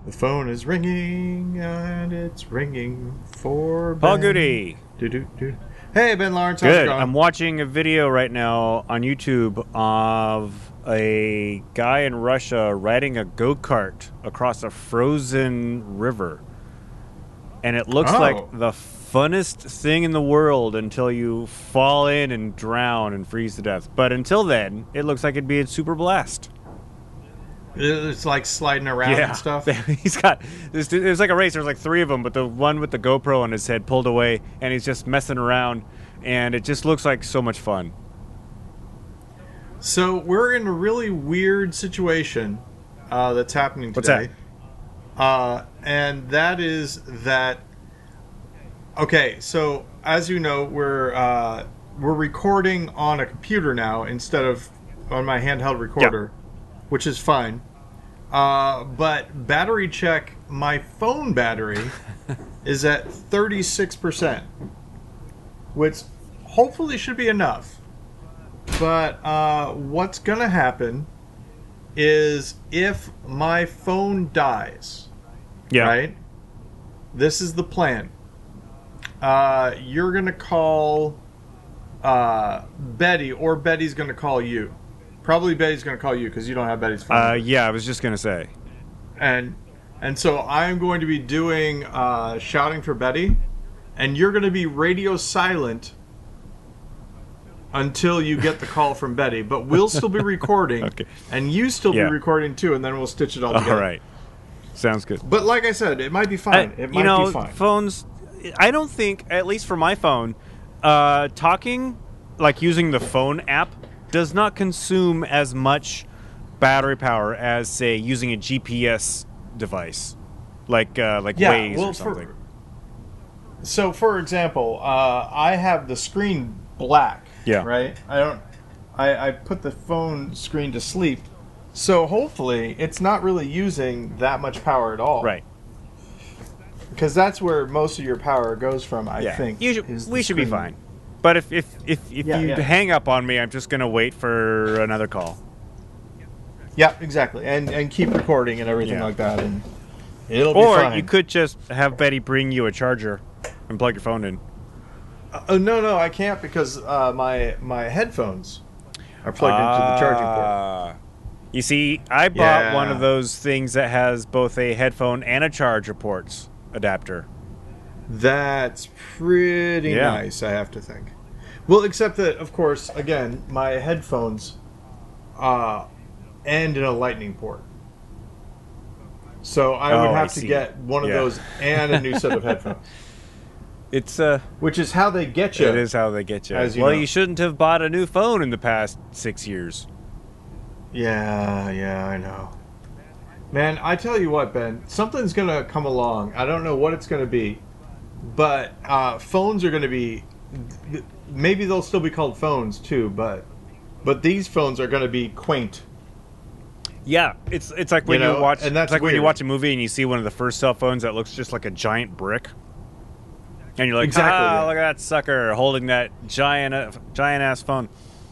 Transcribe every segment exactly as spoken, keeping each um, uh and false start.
The phone is ringing and it's ringing for Paul Ben. Goody. Do, do, do. Hey, Ben Lawrence. How's it Good. going? I'm watching a video right now on YouTube of a guy in Russia riding a go-kart across a frozen river. And it looks Oh. like the funnest thing in the world until you fall in and drown and freeze to death. But until then, it looks like it'd be a super blast. It's like sliding around Yeah. and stuff. He's got there's, there's like a race. There's like three of them, but the one with the GoPro on his head pulled away, and he's just messing around, and it just looks like so much fun. So we're in a really weird situation uh, that's happening What's today. Uh, and that is that. Okay, so as you know, we're uh, we're recording on a computer now instead of on my handheld recorder, which is fine. Uh, but battery check, my phone battery is at thirty-six percent, which hopefully should be enough. But uh, what's going to happen is if my phone dies, Yeah. right? This is the plan. Uh, you're going to call uh, Betty, or Betty's going to call you. Probably Betty's going to call you because you don't have Betty's phone. Uh, yeah, I was just gonna say. And and so I'm going to be doing uh, shouting for Betty, and you're going to be radio silent until you get the call from Betty. But we'll still be recording, Okay. and you still Yeah. be recording too, and then we'll stitch it all All together. right, sounds good. But like I said, it might be fine. I- it might you know, be fine. phones. I don't think, at least for my phone, uh, talking like using the phone app does not consume as much battery power as, say, using a G P S device, like uh, like Yeah, Waze well, or something. For, so, for example, uh, I have the screen black. Yeah. Right. I don't. I, I put the phone screen to sleep, so hopefully it's not really using that much power at all. Right. Because that's where most of your power goes from. I Yeah. think. You should- is the we should be screen. fine. But if if if, if Yeah, you yeah. hang up on me, I'm just gonna wait for another call. Yeah, exactly, and and keep recording and everything Yeah. like that, and it'll be Or fine. you could just have Betty bring you a charger and plug your phone in. Uh, no, no, I can't because uh, my my headphones are plugged into the charging port. Ah. You see, I bought Yeah. one of those things that has both a headphone and a charger ports adapter. That's pretty Yeah. nice, I have to think. Well, except that, of course, again, my headphones uh, end in a lightning port. So I Oh, would I have to see. get one of Yeah. those and a new set of headphones, It's uh, which is how they get you. it is how they get you. As you well, know. you shouldn't have bought a new phone in the past six years. Yeah, yeah, I know. Man, I tell you what, Ben, something's going to come along. I don't know what it's going to be, but uh, phones are going to be... Maybe they'll still be called phones, too, but but these phones are going to be quaint. Yeah, it's it's like when You you, know, watch and that's it's like when you weird. watch a movie and you see one of the first cell phones that looks just like a giant brick, and you're like, Exactly, ah, yeah. look at that sucker holding that giant uh, giant ass phone.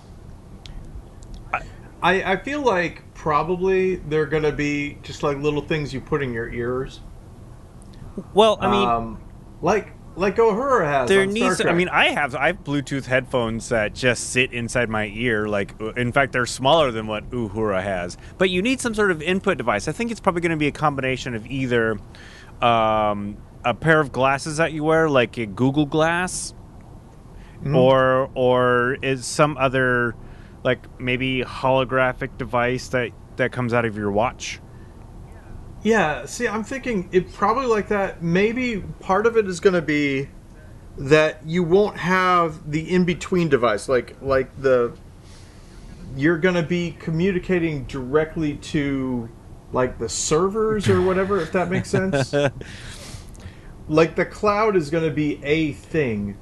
I, I feel like probably they're going to be just like little things you put in your ears. Well, I mean, um, like like Uhura has there on Star needs. To, I Trek. mean, I have I have Bluetooth headphones that just sit inside my ear. Like, in fact, they're smaller than what Uhura has. But you need some sort of input device. I think it's probably going to be a combination of either um, a pair of glasses that you wear, like a Google Glass, Mhm. or or is some other, like maybe holographic device that that comes out of your watch. Yeah, see, I'm thinking it probably like that. Maybe part of it is going to be that you won't have the in-between device, like like the you're going to be communicating directly to like the servers or whatever, if that makes sense. Like the cloud is going to be a thing,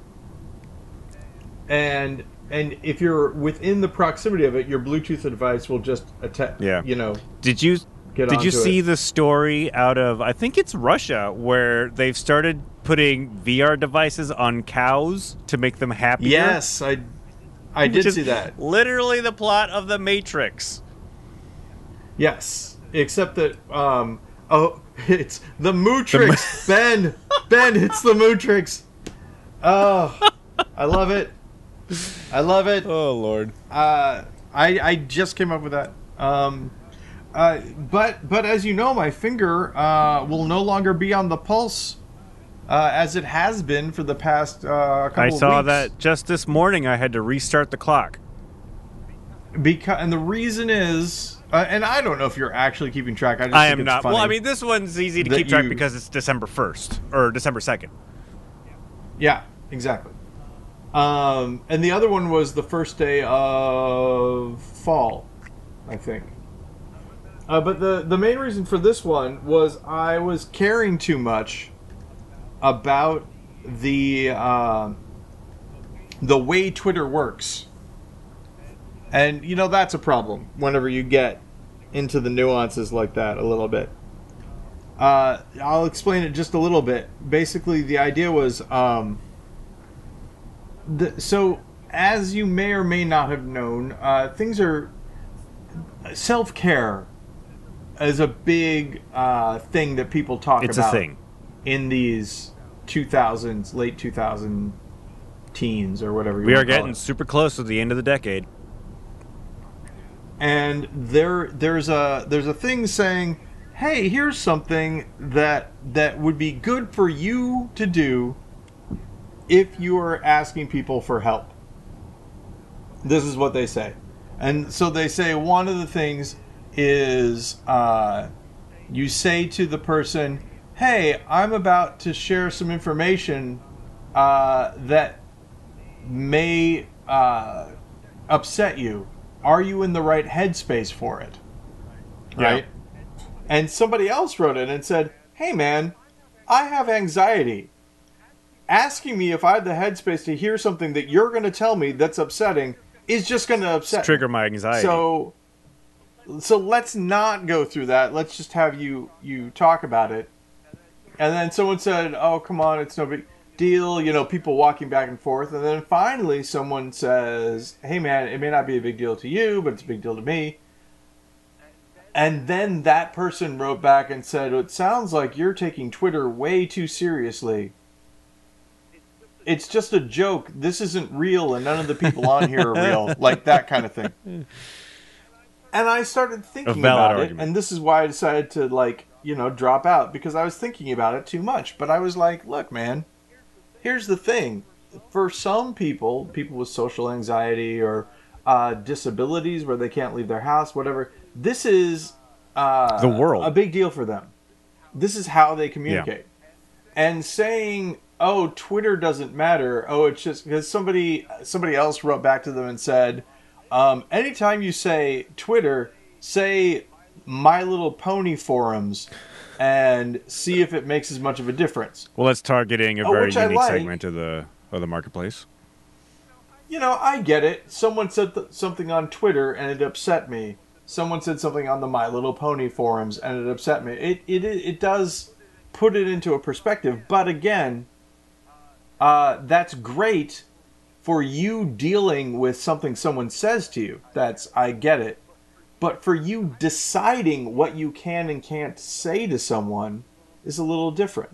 and and if you're within the proximity of it, your Bluetooth device will just attack. Yeah. You know. Did you Get did you onto see it. the story out of I think it's Russia where they've started putting V R devices on cows to make them happier? Yes, I I Which did is see that. Literally the plot of The Matrix. Yes, except that um, Oh, it's the Mootrix, Ben. Ben, it's the Mootrix. Oh, I love it. I love it. Oh Lord. Uh, I I just came up with that. Um, uh, but but as you know, my finger uh, will no longer be on the pulse uh, as it has been for the past uh, couple I of saw weeks. that just this morning. I had to restart the clock. Because and the reason is, uh, and I don't know if you're actually keeping track. I just I think am it's not. funny Well, I mean, this one's easy to that keep track you- because it's December first or December second. Yeah, exactly. Um, and the other one was the first day of fall, I think. Uh, but the the main reason for this one was I was caring too much about the uh, the way Twitter works, and you know that's a problem whenever you get into the nuances like that a little bit. Uh, I'll explain it just a little bit. Basically, the idea was. Um, The, so, as you may or may not have known, uh, things are self-care is a big uh, thing that people talk It's about a thing. in these two thousands, late two thousand teens or whatever you We want are to call getting it. super close to the end of the decade. And there there's a there's a thing saying, "Hey, here's something that that would be good for you to do if you are asking people for help." This is what they say. And so they say one of the things is uh, you say to the person, "Hey, I'm about to share some information uh, that may uh, upset you. Are you in the right headspace for it?" Right? Yeah. And somebody else wrote it and said, "Hey man, I have anxiety. Asking me if I have the headspace to hear something that you're going to tell me that's upsetting is just going to upset Trigger me. my anxiety. So, so let's not go through that. Let's just have you you talk about it." And then someone said, "Oh, come on, it's no big deal." You know, people walking back and forth. And then finally, someone says, "Hey, man, it may not be a big deal to you, but it's a big deal to me." And then that person wrote back and said, "It sounds like you're taking Twitter way too seriously. It's just a joke. This isn't real, and none of the people on here are real." Like that kind of thing. And I started thinking valid about argument. it, and this is why I decided to, like, you know, drop out, because I was thinking about it too much. But I was like, look, man, here's the thing. For some people, people with social anxiety or uh, disabilities where they can't leave their house, whatever, this is uh, The world. a big deal for them. This is how they communicate. And saying, "Oh, Twitter doesn't matter. Oh, it's just," because somebody somebody else wrote back to them and said, um, "Anytime you say Twitter, say My Little Pony forums, and see if it makes as much of a difference." Well, that's targeting a Oh, very which I unique like. segment of the of the marketplace. You know, I get it. Someone said th- something on Twitter and it upset me. Someone said something on the My Little Pony forums and it upset me. It it it does put it into a perspective, but again, uh, that's great for you dealing with something someone says to you. That's I get it. But for you deciding what you can and can't say to someone is a little different.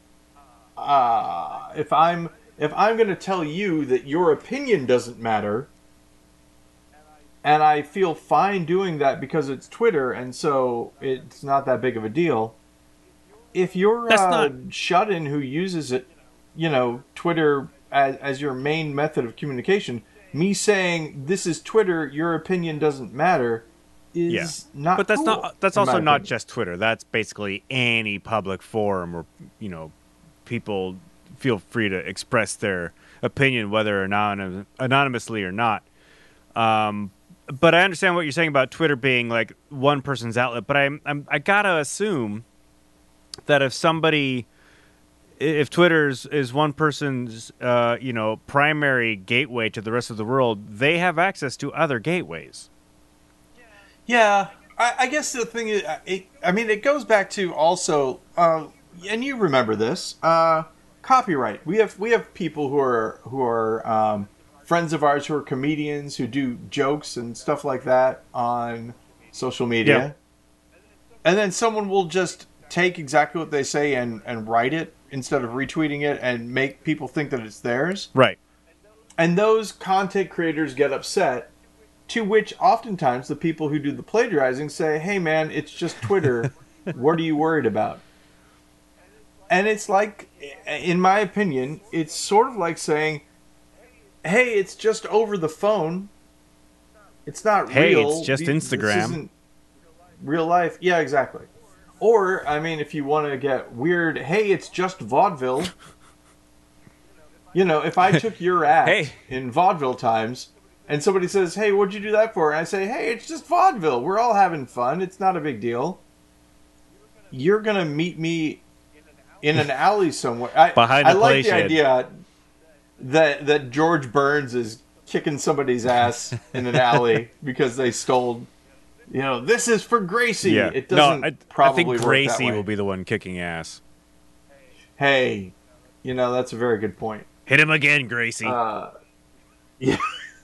Uh, if I'm if I'm going to tell you that your opinion doesn't matter, and I feel fine doing that because it's Twitter, and so it's not that big of a deal. If you're That's a not- shut-in who uses it, you know, Twitter as, as your main method of communication, me saying this is Twitter, your opinion doesn't matter, is Yeah. not. But that's cool, not that's in also my not opinion. just Twitter. That's basically any public forum where, you know, people feel free to express their opinion, whether anonym, anonymously or not. Um, but I understand what you're saying about Twitter being like one person's outlet. But I'm, I'm I gotta assume that if somebody, if Twitter's is one person's, uh, you know, primary gateway to the rest of the world, they have access to other gateways. Yeah, I, I guess the thing is, it, I mean, it goes back to also, uh, and you remember this, uh, copyright. We have we have people who are who are um, friends of ours who are comedians who do jokes and stuff like that on social media, Yeah. and then someone will just take exactly what they say and, and write it instead of retweeting it and make people think that it's theirs. Right. And those content creators get upset, to which oftentimes the people who do the plagiarizing say, hey man, it's just Twitter. What are you worried about? And it's like, in my opinion, it's sort of like saying, hey, it's just over the phone. It's not hey, real. Hey, it's just This Instagram. isn't real life. Yeah, exactly. Or, I mean, if you want to get weird, hey, it's just vaudeville. You know, if I took your act hey. in vaudeville times and somebody says, hey, what'd you do that for? And I say, hey, it's just vaudeville. We're all having fun. It's not a big deal. You're going to meet me in an alley somewhere. I, Behind I the like play the shed. idea that, that George Burns is kicking somebody's ass in an alley because they stole, you know, this is for Gracie. Yeah. It doesn't no, I, probably I think work that Gracie way. will be the one kicking ass. Hey, you know, that's a very good point. Hit him again, Gracie. Uh, yeah.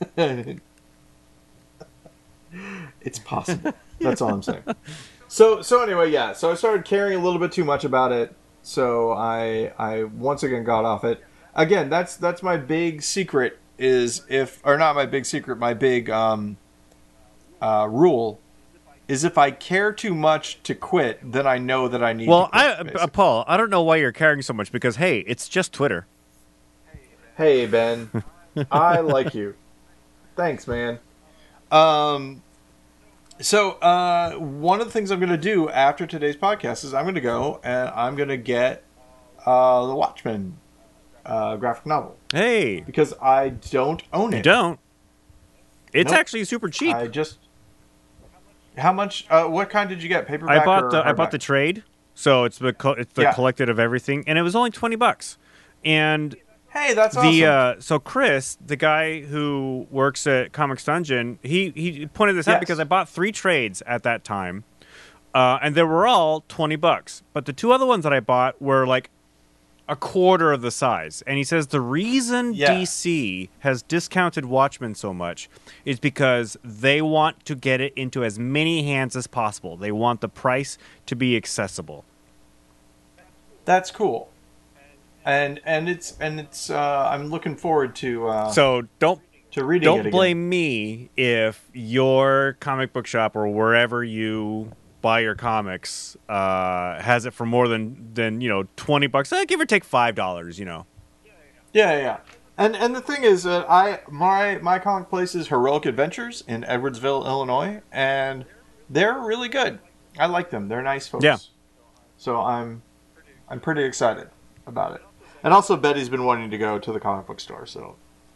It's possible. That's all I'm saying. So, so anyway, yeah. So I started caring a little bit too much about it. So I, I once again got off it. Again, that's that's my big secret. Is if or not my big secret, my big um, uh, rule is if I care too much to quit, then I know that I need. well, to quit, I, basically. uh, Paul, I don't know why you're caring so much because hey, it's just Twitter. Hey Ben, I like you. Thanks, man. Um, so uh, one of the things I'm going to do after today's podcast is I'm going to go and I'm going to get uh, the Watchmen uh, graphic novel Hey, because I don't own it. you don't. It's Nope. actually super cheap. I just. How much? Uh, what kind did you get? Paperback I bought or the I bought hardback? the trade, so it's the co- it's the Yeah. collected of everything, and it was only twenty bucks. And Hey, that's the awesome. uh, so Chris, the guy who works at Comics Dungeon, he he pointed this out Yes. because I bought three trades at that time, uh, and they were all twenty bucks. But the two other ones that I bought were like a quarter of the size. And he says the reason Yeah. D C has discounted Watchmen so much is because they want to get it into as many hands as possible. They want the price to be accessible. That's cool. And and it's and it's. Uh, I'm looking forward to uh, So don't to reading it don't again. blame me if your comic book shop or wherever you buy your comics uh, has it for more than than you know twenty bucks. Eh, give or take five dollars. You know. Yeah, yeah. And and the thing is that I my my comic place is Heroic Adventures in Edwardsville, Illinois, and they're really good. I like them. They're nice folks. Yeah. So I'm I'm pretty excited about it. And also Betty's been wanting to go to the comic book store, so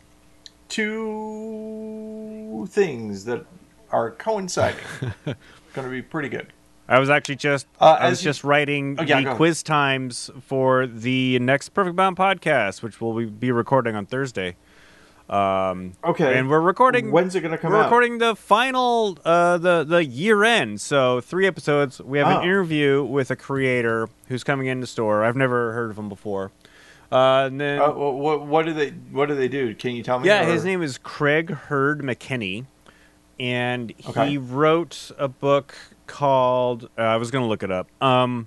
two things that are coinciding. Going to be pretty good. I was actually just Uh, I was as you- just writing Oh, yeah, go the ahead. quiz times for the next Perfect Bound podcast, which we'll be recording on Thursday. Um, Okay. and we're recording. When's it going to come we're out? recording the final, uh, the the year end. So three episodes. We have Oh. an interview with a creator who's coming in the store. I've never heard of him before. Uh, and then Uh, what, what do they What do they do? Can you tell me? yeah, or- his name is Craig Hurd McKinney, and Okay. he wrote a book called. Uh, I was going to look it up. Um,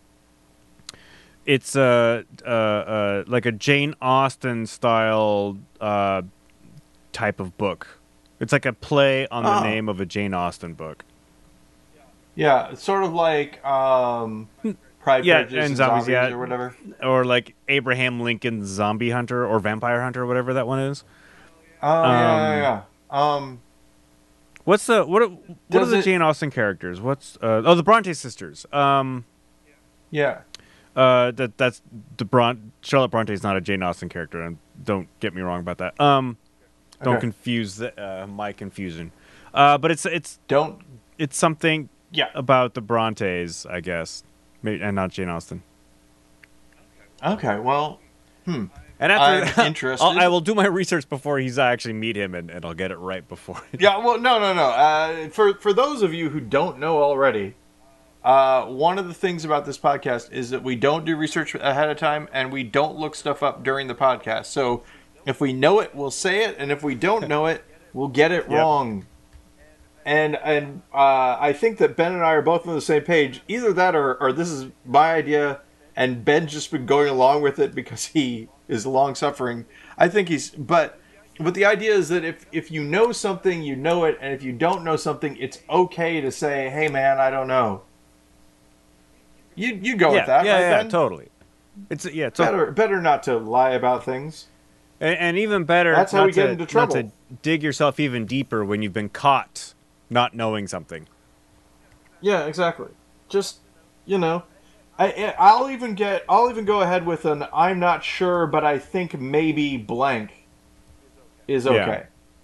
it's a uh, uh, like a Jane Austen style uh, type of book. It's like a play on the Oh. name of a Jane Austen book. Yeah, it's sort of like um, Pride, Yeah, Prejudice, and and Zombies, Zombies, yeah. or whatever. Or like Abraham Lincoln's Zombie Hunter or Vampire Hunter, whatever that one is. Oh yeah, Um, yeah, yeah. Um, What's the what? Are, what are Does the it- Jane Austen characters? What's uh, oh the Bronte sisters? Um, yeah. uh, that that's the Bron Charlotte Bronte is not a Jane Austen character, and don't get me wrong about that. Um, don't Okay. confuse the, uh, my confusion. Uh, but it's it's Don't. it's something Yeah. about the Brontes, I guess, Maybe, and not Jane Austen. Okay. Well. And after I'm that, interested. I'll, I will do my research before he's I actually meet him, and, and I'll get it right before. Yeah. Well, no, no, no. Uh, for for those of you who don't know already, uh, one of the things about this podcast is that we don't do research ahead of time, and we don't look stuff up during the podcast. So, if we know it, we'll say it, and if we don't know it, we'll get it Yep. wrong. and and uh, I think that Ben and I are both on the same page. Either that, or or this is my idea, and Ben's just been going along with it because he is long suffering. I think he's, but but the idea is that if if you know something, you know it, and if you don't know something, it's okay to say, "Hey, man, I don't know." You you go yeah, with that, yeah, right, yeah, Ben? totally. It's yeah, it's Better better not to lie about things. And, and even better, That's how not we get to, into trouble. Not to dig yourself even deeper when you've been caught not knowing something. Yeah, exactly. Just, you know, I I'll even get I'll even go ahead with an I'm not sure, but I think maybe blank is okay.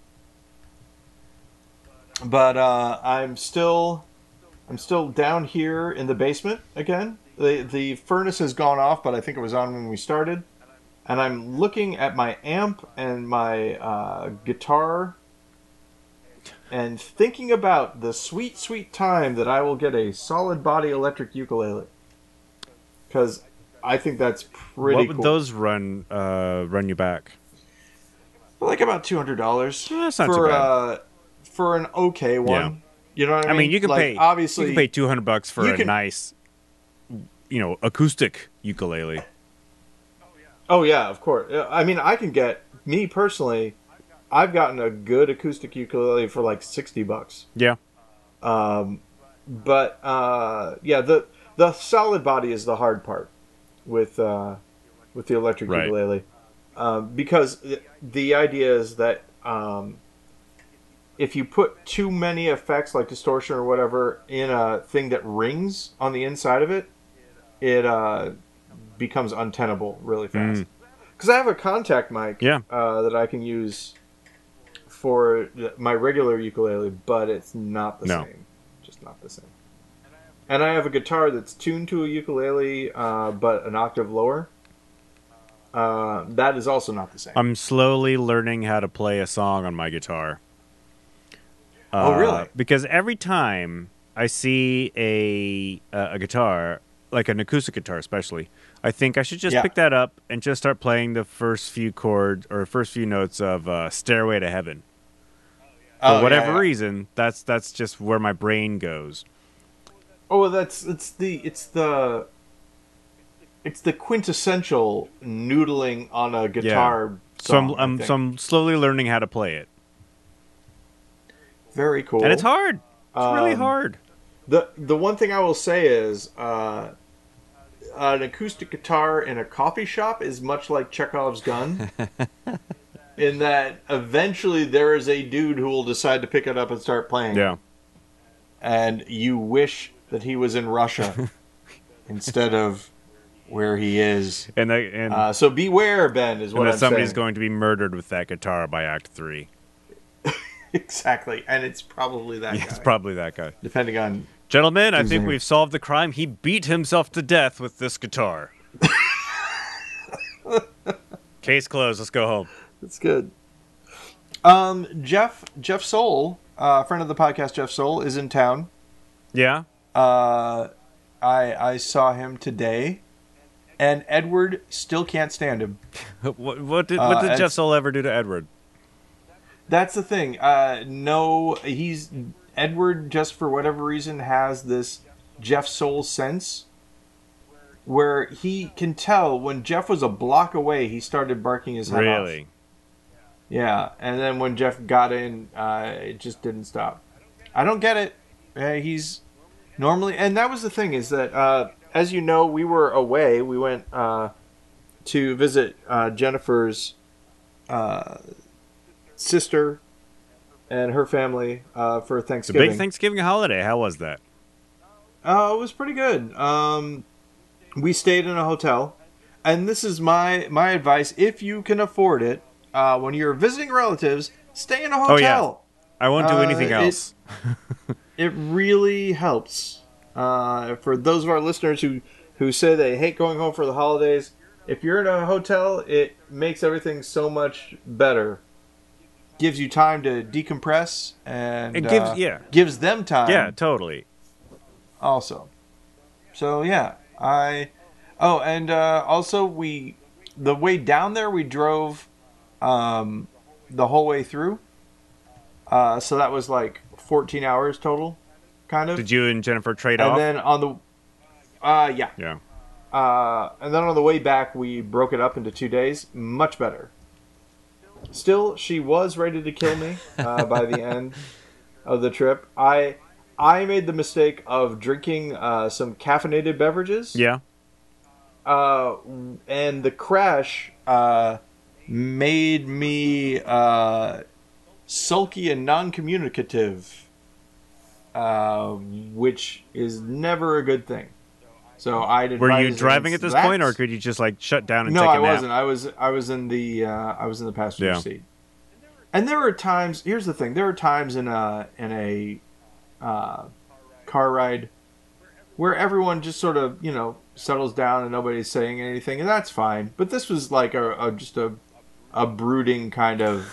Yeah. But uh, I'm still I'm still down here in the basement again. The the furnace has gone off, but I think it was on when we started. And I'm looking at my amp and my uh, guitar and thinking about the sweet, sweet time that I will get a solid body electric ukulele. Because I think that's pretty What would cool. those run uh, run you back? Like about two hundred dollars. Yeah, that's not for, too bad. Uh, for an okay one. Yeah. You know what I mean? I mean, you can like, pay obviously, you can pay two hundred bucks for a can, nice, you know, acoustic ukulele. Oh yeah, of course. I mean, I can get me personally. I've gotten a good acoustic ukulele for like sixty bucks. Yeah. Um, but uh, yeah, the the solid body is the hard part with uh, with the electric right. ukulele, um, because the idea is that um, if you put too many effects like distortion or whatever in a thing that rings on the inside of it, it uh, becomes untenable really fast. Because mm. I have a contact mic yeah. uh, that I can use for my regular ukulele, but it's not the no. same. Just not the same. And I have a guitar that's tuned to a ukulele, uh, but an octave lower. Uh, that is also not the same. I'm slowly learning how to play a song on my guitar. Uh, oh, really? Because every time I see a uh, a guitar, like an acoustic guitar especially, I think I should just yeah. pick that up and just start playing the first few chords or first few notes of uh, Stairway to Heaven. For oh, whatever yeah, yeah. reason, that's that's just where my brain goes. Oh, that's it's the it's the it's the quintessential noodling on a guitar yeah. song. So I'm, I'm so I'm slowly learning how to play it. Very cool. And it's hard. It's um, really hard. The the one thing I will say is uh, an acoustic guitar in a coffee shop is much like Chekhov's gun. In that eventually there is a dude who will decide to pick it up and start playing. Yeah. And you wish that he was in Russia instead of where he is. And, they, and uh, so beware, Ben, is what and that I'm somebody's saying. going to be murdered with that guitar by Act Three. Exactly, and it's probably that yeah, guy. It's probably that guy. Depending on... Gentlemen, I think we've solved the crime. He beat himself to death with this guitar. Case closed. Let's go home. That's good. Um, Jeff Jeff Soul, uh, friend of the podcast, Jeff Soul, is in town. Yeah. Uh, I I saw him today, and Edward still can't stand him. what, what did what did uh, Jeff Soul ever do to Edward? That's the thing. Uh, no, he's Edward. Just for whatever reason, has this Jeff Soul sense, where he can tell when Jeff was a block away, he started barking his head off. Really? Yeah, and then when Jeff got in, uh, it just didn't stop. I don't get it. Uh, he's normally, and that was the thing is that, uh, as you know, we were away. We went uh, to visit uh, Jennifer's uh, sister and her family uh, for Thanksgiving. The big Thanksgiving holiday. How was that? Uh, it was pretty good. Um, we stayed in a hotel, and this is my my advice: if you can afford it. Uh, when you're visiting relatives, stay in a hotel. Oh, yeah. I won't do anything uh, else. It, it really helps. Uh, for those of our listeners who, who say they hate going home for the holidays, if you're in a hotel, it makes everything so much better. Gives you time to decompress and it gives, uh, yeah. gives them time. Yeah, totally. Also. So, yeah. I. Oh, and uh, also, we. The way down there, we drove. Um, the whole way through. Uh, so that was like fourteen hours total, kind of. Did you and Jennifer trade and off? then on the, uh, yeah. Yeah. Uh, and then on the way back, we broke it up into two days. Much better. Still, she was ready to kill me uh, by the end of the trip. I I made the mistake of drinking uh, some caffeinated beverages. Yeah. Uh, and the crash uh, made me uh, sulky and non-communicative, uh, which is never a good thing. So I did. Were you driving at this that. point, or could you just like shut down and No, take a I nap? wasn't. I was. I was in the. Uh, I was in the passenger Yeah. seat. And there are times. Here's the thing. There are times in a in a uh, car ride where everyone just sort of you know settles down and nobody's saying anything, and that's fine. But this was like a, a just a a brooding kind of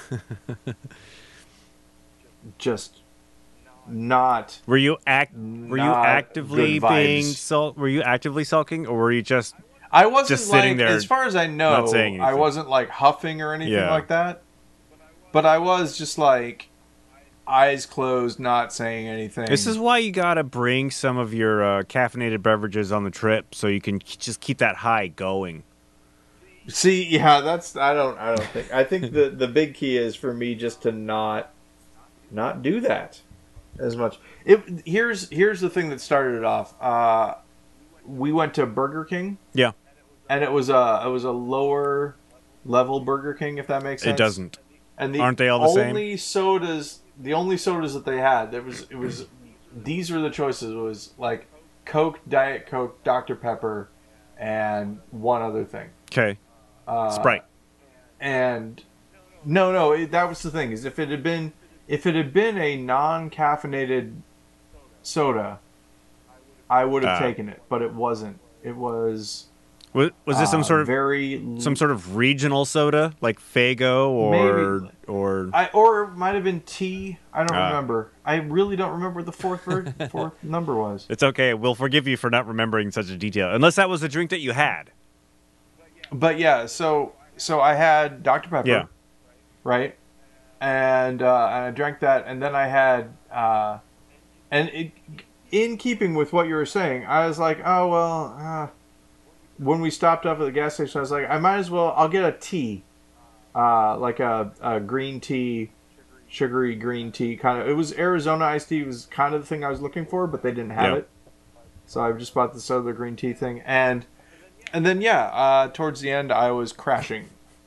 just not. Were you act? Were you Not actively good vibes. being sul- Were you actively sulking, or were you just? I wasn't Just sitting like, there, as far as I know, not saying I anything. wasn't like huffing or anything Yeah. like that. But I was just like eyes closed, not saying anything. This is why you gotta bring some of your uh, caffeinated beverages on the trip, so you can k- just keep that high going. See, yeah, that's I don't I don't think I think the the big key is for me just to not not do that as much. It here's here's the thing that started it off. Uh, we went to Burger King. Yeah. And it was a it was a lower level Burger King, if that makes sense. It doesn't. And the Aren't they all the same? only sodas, the only sodas that they had, there was it was these were the choices. It was like Coke, Diet Coke, Doctor Pepper, and one other thing. Okay. Uh, Sprite. And no, no, it, that was the thing. Is if it had been if it had been a non-caffeinated soda, I would have Ah. taken it, but it wasn't. It was Was, was this some uh, sort of very some sort of regional soda, like Fago or Maybe. or? I or it might have been tea. I don't Ah. remember. I really don't remember what the fourth word, fourth number was. It's okay. We'll forgive you for not remembering such a detail, unless that was the drink that you had. But yeah, so so I had Doctor Pepper, Yeah. right, and uh, and I drank that, and then I had, uh, and it, in keeping with what you were saying, I was like, oh well. Uh, when we stopped off at the gas station, I was like, I might as well. I'll get a tea, uh, like a, a green tea, sugary green tea kind of. It was Arizona iced tea. Was kind of the thing I was looking for, but they didn't have Yeah. it. So I just bought this other green tea thing, and and then yeah, uh, towards the end, I was crashing,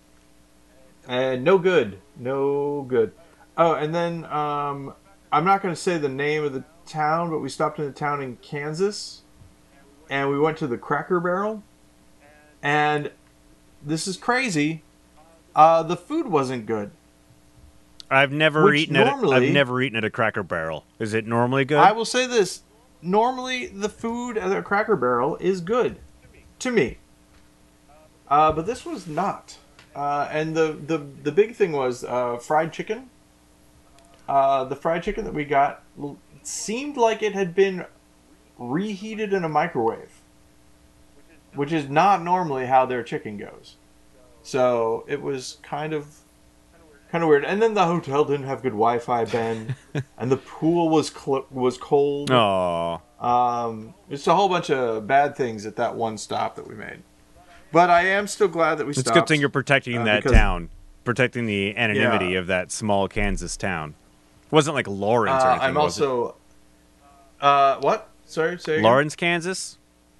and no good, no good. Oh, and then um, I'm not going to say the name of the town, but we stopped in a town in Kansas, and we went to the Cracker Barrel. And this is crazy. Uh, the food wasn't good. I've never Which eaten at. A, normally- I've never eaten at a Cracker Barrel. Is it normally good? I will say this: normally, the food at a Cracker Barrel is good, to me. Uh, but this was not. Uh, and the, the the big thing was uh, fried chicken. Uh, the fried chicken that we got l- seemed like it had been reheated in a microwave, which is not normally how their chicken goes. So it was kind of kind of weird. And then the hotel didn't have good Wi-Fi, Ben, and the pool was cl- was cold. Aw. Um, it's a whole bunch of bad things at that one stop that we made. But I am still glad that we It's a stopped. good thing you're protecting uh, that because- town, protecting the anonymity Yeah. of that small Kansas town. It wasn't like Lawrence or Uh, anything. I'm was also. Uh, what? Sorry, say it? again? Lawrence, Kansas.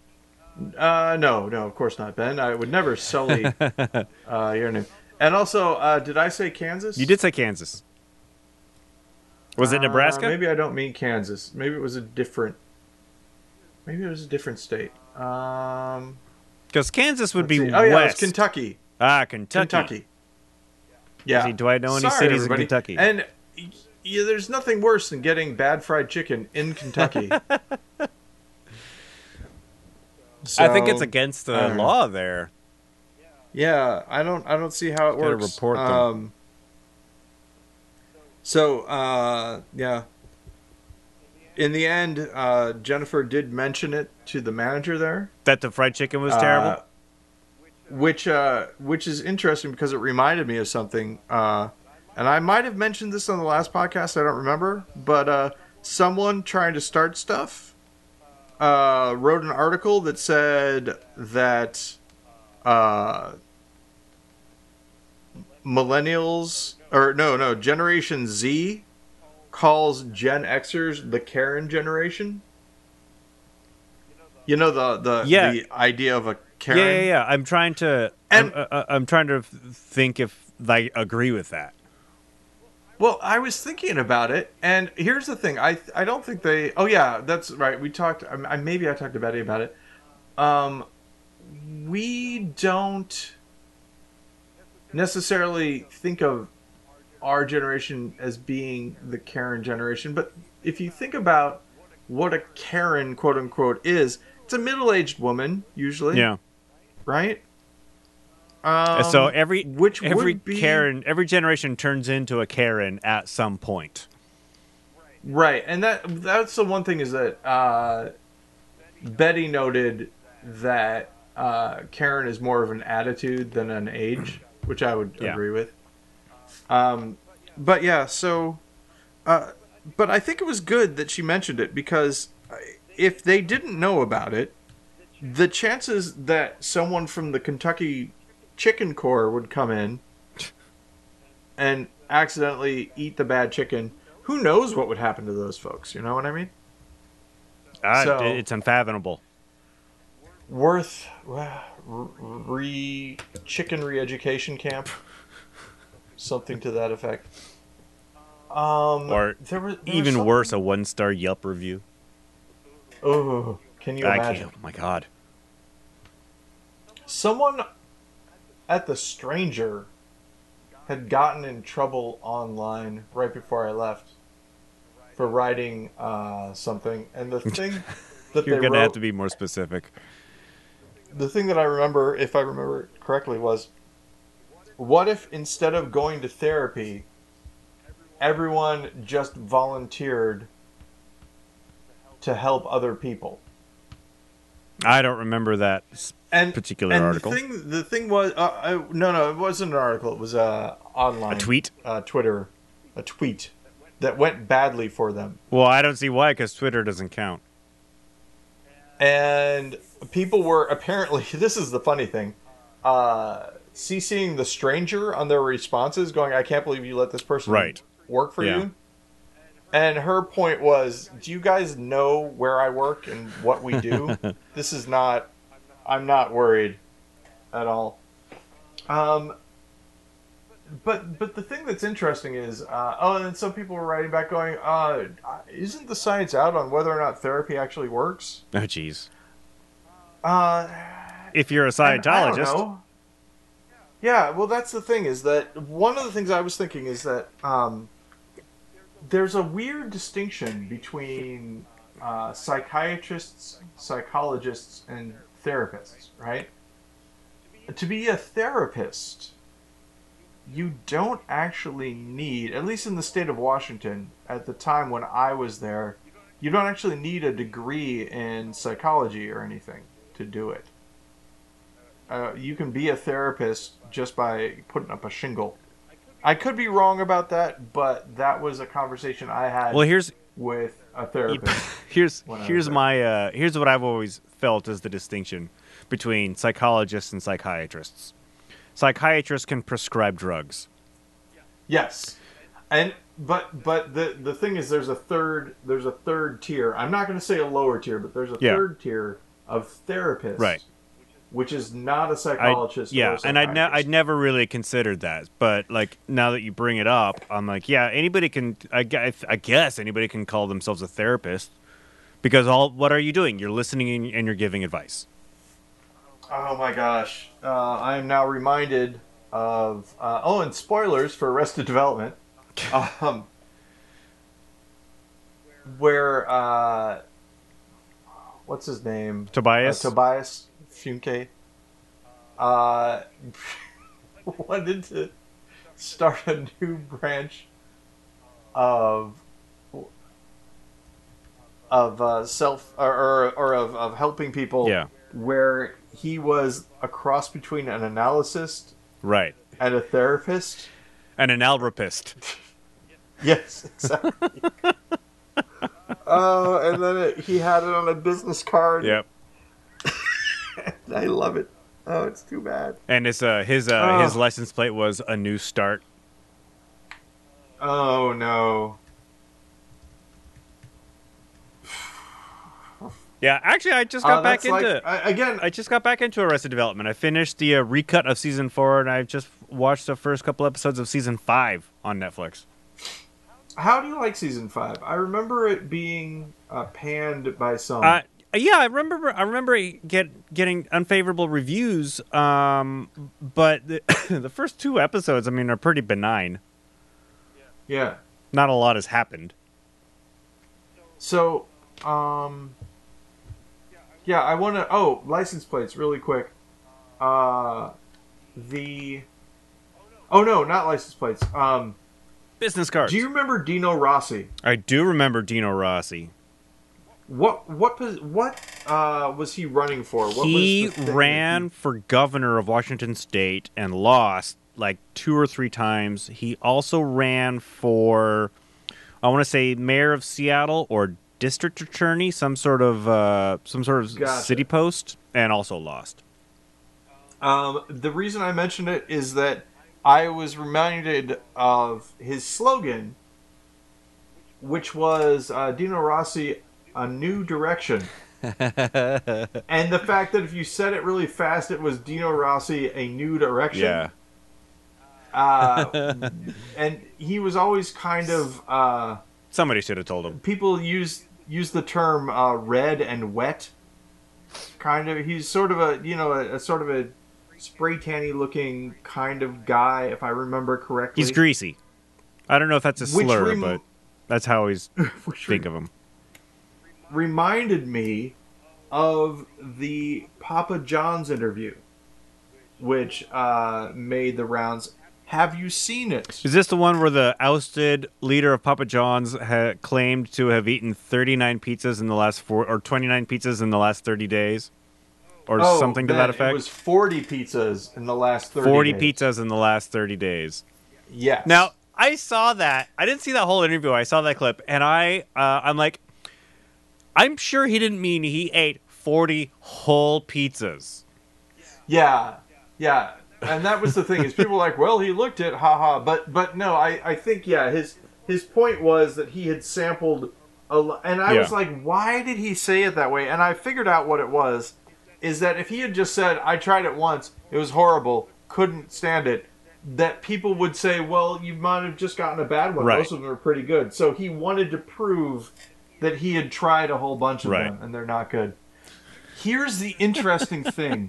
Uh, no, no, of course not, Ben. I would never sully uh, your name. And also, uh, did I say Kansas? You did say Kansas. Was it Uh, Nebraska? maybe I don't mean Kansas. Maybe it was a different. Maybe it was a different state. Um, Because Kansas would be let's see. Oh yeah, it was west. Kentucky. ah, Kentucky. Kentucky. Yeah. See, do I know any Sorry, cities everybody. in Kentucky? And y- yeah, there's nothing worse than getting bad fried chicken in Kentucky. I think it's So, against I the don't know. law there. Yeah, I don't. I don't see how it Gotta works. report them. Um, so uh, yeah. In the end, uh, Jennifer did mention it to the manager there. That the fried chicken was terrible. Uh, which uh, which is interesting because it reminded me of something. Uh, and I might have mentioned this on the last podcast, I don't remember, but uh, someone trying to start stuff uh, wrote an article that said that uh, millennials, or no, no, Generation Z calls Gen Xers the Karen generation. You know the the, Yeah. the idea of a Karen? Yeah, yeah, yeah. I'm trying to. And- I'm, uh, I'm trying to think if I agree with that. Well, I was thinking about it, and here's the thing. I I don't think they... Oh, yeah, that's right. We talked... I, maybe I talked to Betty about it. Um, we don't necessarily think of our generation as being the Karen generation, but if you think about what a Karen, quote-unquote, is, it's a middle-aged woman, usually. Yeah. Right? Um, so every which every would be, Karen, every generation turns into a Karen at some point. Right, and that that's the one thing is that uh, Betty noted that uh, Karen is more of an attitude than an age, which I would Yeah. agree with. Um, but yeah, so, uh, but I think it was good that she mentioned it, because if they didn't know about it, the chances that someone from the Kentucky Chicken Corps would come in and accidentally eat the bad chicken, who knows what would happen to those folks? You know what I mean? Uh, So- it's unfathomable. Worth uh, re chicken re-education camp, something to that effect. Um, Or there was, there was Even something- worse, a one-star Yelp review. Oh, can you I imagine? can't- oh my god. Someone at the Stranger had gotten in trouble online right before I left for writing uh, something, and the thing that You're they gonna wrote, have to be more specific. the thing that I remember, if I remember it correctly, was, what if instead of going to therapy, everyone just volunteered to help other people? I don't remember that s- And particular and article. The thing, the thing was, uh, I, no, no, it wasn't an article. It was uh, online A tweet? uh, Twitter, a tweet that went badly for them, Well, I don't see why, because Twitter doesn't count. and people were apparently. This is the funny thing, uh, CCing the Stranger on their responses, going, "I can't believe you let this person Right. work for Yeah. you." And her point was, "Do you guys know where I work and what we do? This is not. I'm not worried at all." Um, but but the thing that's interesting is, uh, oh, and then some people were writing back going, uh, "Isn't the science out on whether or not therapy actually works?" Oh, jeez. Uh, If you're a and I don't Scientologist, know. Yeah, well, that's the thing is that one of the things I was thinking is that um, there's a weird distinction between uh, psychiatrists, psychologists, and therapists, right? To be a therapist, you don't actually need, at least in the state of Washington, at the time when I was there, you don't actually need a degree in psychology or anything to do it. Uh, you can be a therapist just by putting up a shingle. I could be wrong about that, but that was a conversation I had well, here's with a therapist. here's when I was here's there. my uh, here's what I've always felt as the distinction between psychologists and psychiatrists. Psychiatrists can prescribe drugs. Yes, and but but the the thing is, there's a third there's a third tier. I'm not going to say a lower tier, but there's a Yeah. third tier of therapists, Right. Which is not a I, psychologist. or yeah, a and I'd, ne- psychiatrist. I'd never really considered that, but like now that you bring it up, I'm like, yeah, anybody can. I, gu- I guess anybody can call themselves a therapist because all what are you doing? You're listening and- and you're giving advice. Oh my gosh, uh, I am now reminded of uh, oh, and spoilers for Arrested Development, um, where uh, what's his name? Tobias? Uh, Tobias Funke uh, wanted to start a new branch of of uh, self or, or, or of, of helping people. Yeah. Where he was a cross between an analyst Right. and a therapist. And an alropist. Yes, exactly. Oh, and then it, he had it on a business card. Yep. I love it. Oh, it's too bad. And his uh, his uh, Oh. his license plate was a new start. Oh no. Yeah, actually, I just got Uh, back that's like, into. I, again. I just got back into Arrested Development. I finished the uh, recut of season four, and I've just watched the first couple episodes of season five on Netflix. How do you like season five? I remember it being uh, panned by some. Uh, yeah, I remember. I remember it get getting unfavorable reviews. Um, but the, the first two episodes, I mean, are pretty benign. Yeah. Not a lot has happened. So, um, yeah, I want to. Oh, license plates, really quick. Uh, the. Oh no, not license plates. Um, Business cards. do you remember Dino Rossi? I do remember Dino Rossi. What what pos- what uh, was he running for? What He was the thing ran that for governor of Washington State and lost like two or three times. He also ran for, I want to say, mayor of Seattle or district attorney, some sort of uh, some sort of Gotcha. city post, and also lost. he- Um, the reason I mentioned it is that I was reminded of his slogan, which was uh, Dino Rossi, a new direction. And the fact that if you said it really fast, it was Dino Rossi, a new direction. Yeah. Uh, and he was always kind of uh, Somebody should have told him. people use use the term uh, red and wet. Kind of, he's sort of a you know a, a sort of a spray tanny looking kind of guy, if I remember correctly. He's greasy. I don't know if that's a Which slur, rem- but that's how I always Which think of him. reminded me of the Papa John's interview, which uh, made the rounds. Have you seen it? Is this the one where the ousted leader of Papa John's ha- claimed to have eaten thirty-nine pizzas in the last four or twenty-nine pizzas in the last thirty days, or Oh, something to Ben, that effect? It was forty pizzas in the last thirty forty days. pizzas in the last thirty days. Yes. Now, I saw that. I didn't see that whole interview. I saw that clip, and I, uh, I'm like, I'm sure he didn't mean he ate forty whole pizzas. Yeah, yeah, and that was the thing is people were like, well, he looked at, haha, but but no, I I think yeah, his his point was that he had sampled a lo- and I Yeah. was like, why did he say it that way? And I figured out what it was, is that if he had just said, I tried it once, it was horrible, couldn't stand it, that people would say, well, you might have just gotten a bad one. Right. Most of them are pretty good. So he wanted to prove that he had tried a whole bunch of Right. them and they're not good. Here's the interesting thing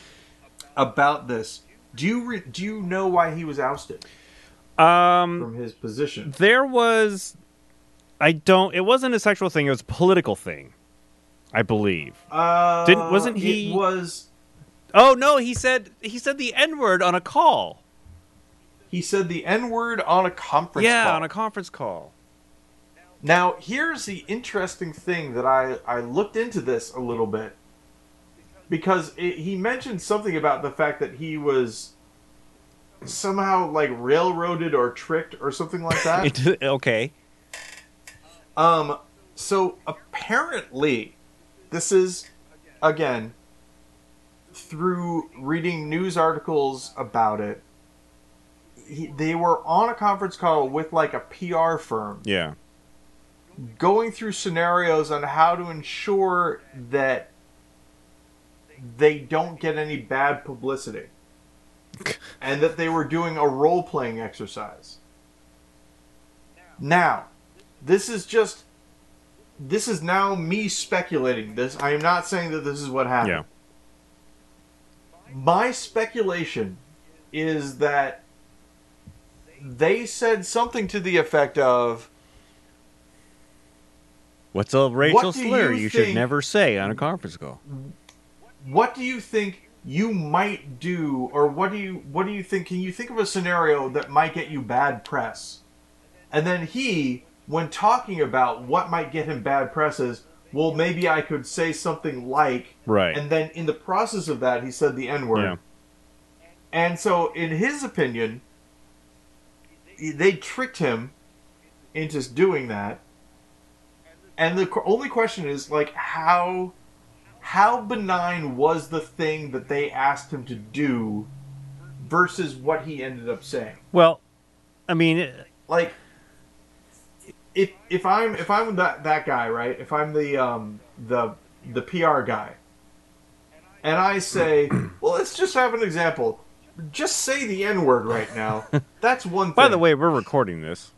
about this. Do you re- do you know why he was ousted Um, from his position? there was, I don't. It wasn't a sexual thing. It was a political thing, I believe. Uh, Didn't- wasn't he- It was. Oh no, he said he said the N word on a call. He said the N word on a conference yeah, call. on a conference call. Now, here's the interesting thing that I, I looked into this a little bit. Because it, he mentioned something about the fact that he was somehow, like, railroaded or tricked or something like that. It- okay. um, so, apparently, this is, again, through reading news articles about it, he, they were on a conference call with, like, a P R firm. Yeah. Going through scenarios on how to ensure that they don't get any bad publicity. And that they were doing a role-playing exercise. Now, this is just... This is now me speculating this. I am not saying that this is what happened. Yeah. My speculation is that they said something to the effect of... What's a racial What do slur you you should think- never say on a conference call? What do you think you might do, or what do you what do you think? Can you think of a scenario that might get you bad press? And then he, when talking about what might get him bad press, is, well, maybe I could say something like, Right. and then in the process of that, he said the N word. Yeah. And so, in his opinion, they tricked him into doing that. And the only question is, like, how how benign was the thing that they asked him to do versus what he ended up saying? Well, I mean, like, if if I'm if I'm that that guy, right? If I'm the um the the P R guy, and I say, well, let's just have an example. Just say the N word right now. That's one thing. By the way, we're recording this.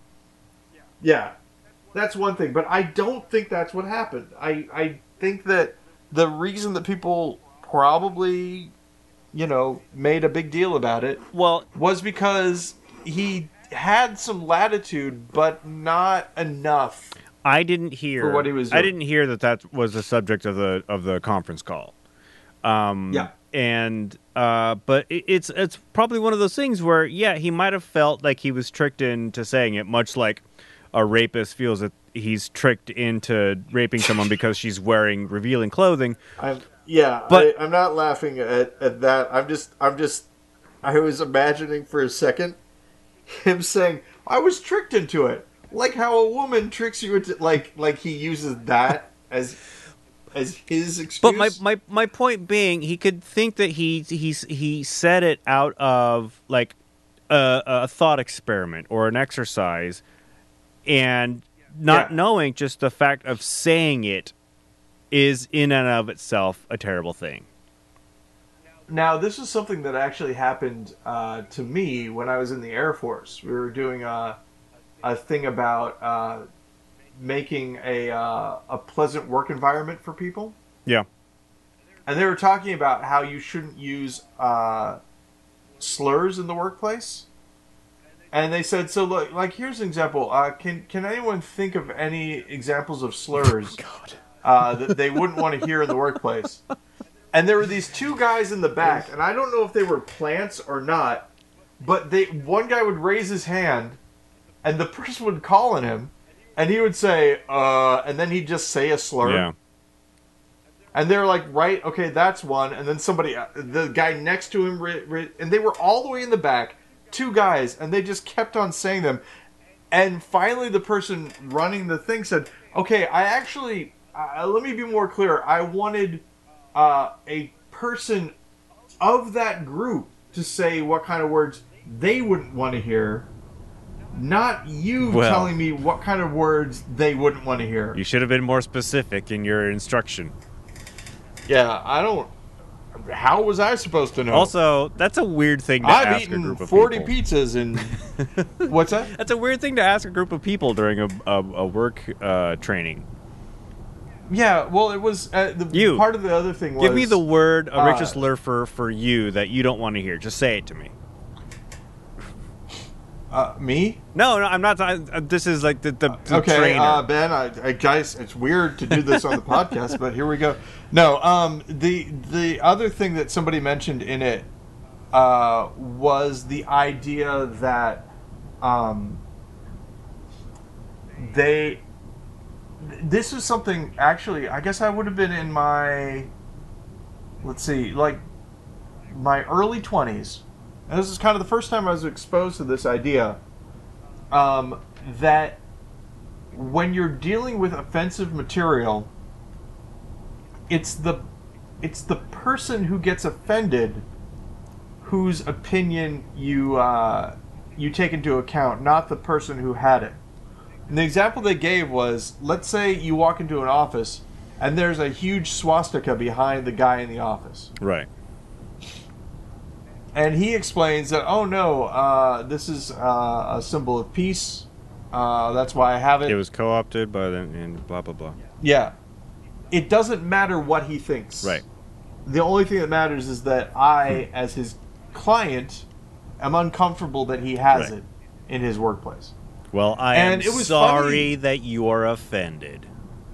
Yeah. That's one thing, but I don't think that's what happened. I, I think that the reason that people probably, you know, made a big deal about it well was because he had some latitude, but not enough. I didn't hear for what he was doing. I didn't hear that that was the subject of the of the conference call. Um, yeah. And uh, but it, it's it's probably one of those things where yeah, he might have felt like he was tricked into saying it, much like a rapist feels that he's tricked into raping someone because she's wearing revealing clothing. I'm, yeah, but I, I'm not laughing at, at that. I'm just, I'm just, I was imagining for a second him saying, "I was tricked into it," like how a woman tricks you into, like, like he uses that as as his excuse. But my, my, my point being, he could think that he he's he said it out of like a, a thought experiment or an exercise. And not yeah. knowing just the fact of saying it is in and of itself a terrible thing. Now, this is something that actually happened uh, to me when I was in the Air Force. We were doing a, a thing about uh, making a, uh, a pleasant work environment for people. Yeah. And they were talking about how you shouldn't use uh, slurs in the workplace. And they said, so look, like, here's an example. Uh, can can anyone think of any examples of slurs God. uh, that they wouldn't want to hear in the workplace? And there were these two guys in the back, and I don't know if they were plants or not, but they one guy would raise his hand, and the person would call on him, and he would say, uh, and then he'd just say a slur. Yeah. And they're like, right, okay, that's one. And then somebody, the guy next to him, and they were all the way in the back. Two guys, and they just kept on saying them. And finally the person running the thing said, okay, I actually, uh, let me be more clear. I wanted uh, a person of that group to say what kind of words they wouldn't want to hear, not you well, telling me what kind of words they wouldn't want to hear. You should have been more specific in your instruction. Yeah, I don't... How was I supposed to know? Also, that's a weird thing to I've ask eaten a group of forty people. pizzas and what's that? That's a weird thing to ask a group of people during a a, a work uh, training. Yeah, well, it was uh, the You. part of the other thing was Give me the word, a uh, richest slur for, for you that you don't want to hear. Just say it to me. uh, me. No, no, I'm not. I, this is like the the, the Okay, trainer. uh, Ben. I, I guys, it's weird to do this on the podcast, but here we go. No, um, the the other thing that somebody mentioned in it uh, was the idea that um, they. This is something actually. I guess I would have been in my. Let's see, like my early twenties. And this is kind of the first time I was exposed to this idea. Um, that when you're dealing with offensive material, it's the it's the person who gets offended whose opinion you uh, you take into account, not the person who had it. And the example they gave was, let's say you walk into an office and there's a huge swastika behind the guy in the office. Right. And he explains that, oh no, uh, this is uh, a symbol of peace. Uh, that's why I have it. It was co-opted by the and blah blah blah. Yeah. It doesn't matter what he thinks. Right. The only thing that matters is that I, as his client, am uncomfortable that he has Right. it in his workplace. Well, I And am it was sorry funny- that you are offended.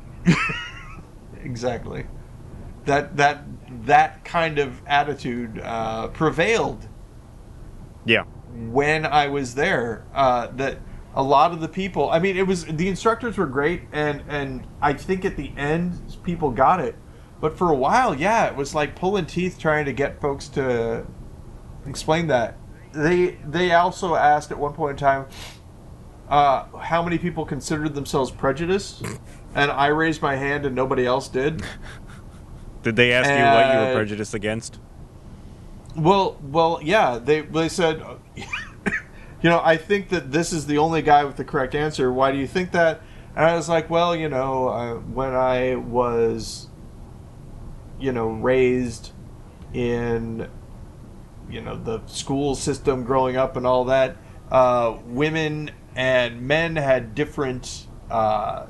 Exactly. That that that kind of attitude uh, prevailed Yeah. when I was there. Uh, that a lot of the people, I mean, it was the instructors were great, and and I think at the end people got it. But for a while, yeah, it was like pulling teeth trying to get folks to explain that. they they also asked at one point in time uh, how many people considered themselves prejudiced, and I raised my hand and nobody else did. Did they ask and, you what you were prejudiced against? Well, well, yeah. They they said, you know, I think that this is the only guy with the correct answer. Why do you think that? And I was like, well, you know, uh, when I was, you know, raised in, you know, the school system growing up and all that, uh, women and men had different uh,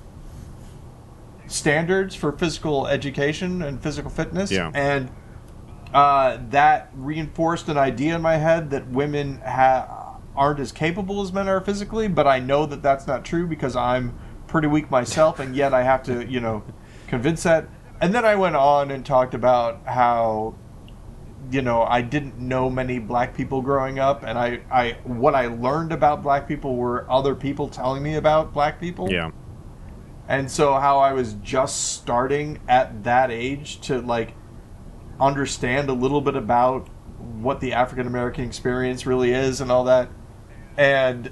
standards for physical education and physical fitness. Yeah. And uh, that reinforced an idea in my head that women ha- aren't as capable as men are physically, but I know that that's not true because I'm pretty weak myself, and yet I have to, you know, convince that. And then I went on and talked about how, you know, I didn't know many black people growing up, and I, I what I learned about black people were other people telling me about black people. Yeah. And so how I was just starting at that age to, like, understand a little bit about what the African American experience really is and all that. And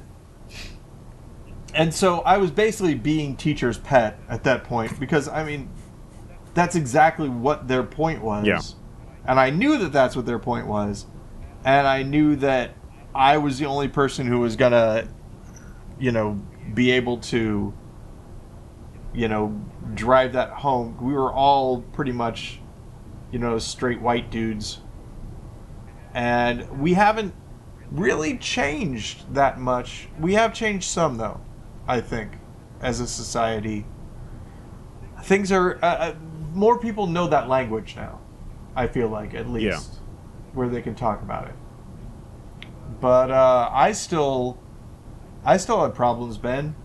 and so I was basically being teacher's pet at that point because, I mean, that's exactly what their point was. Yeah. And I knew that that's what their point was. And I knew that I was the only person who was going to, you know, be able to, you know, drive that home. We were all pretty much, you know, straight white dudes. And we haven't really changed that much. We have changed some, though, I think, as a society. Things are... Uh, uh, more people know that language now, I feel like, at least. Yeah. Where they can talk about it. But uh, I still... I still have problems, Ben.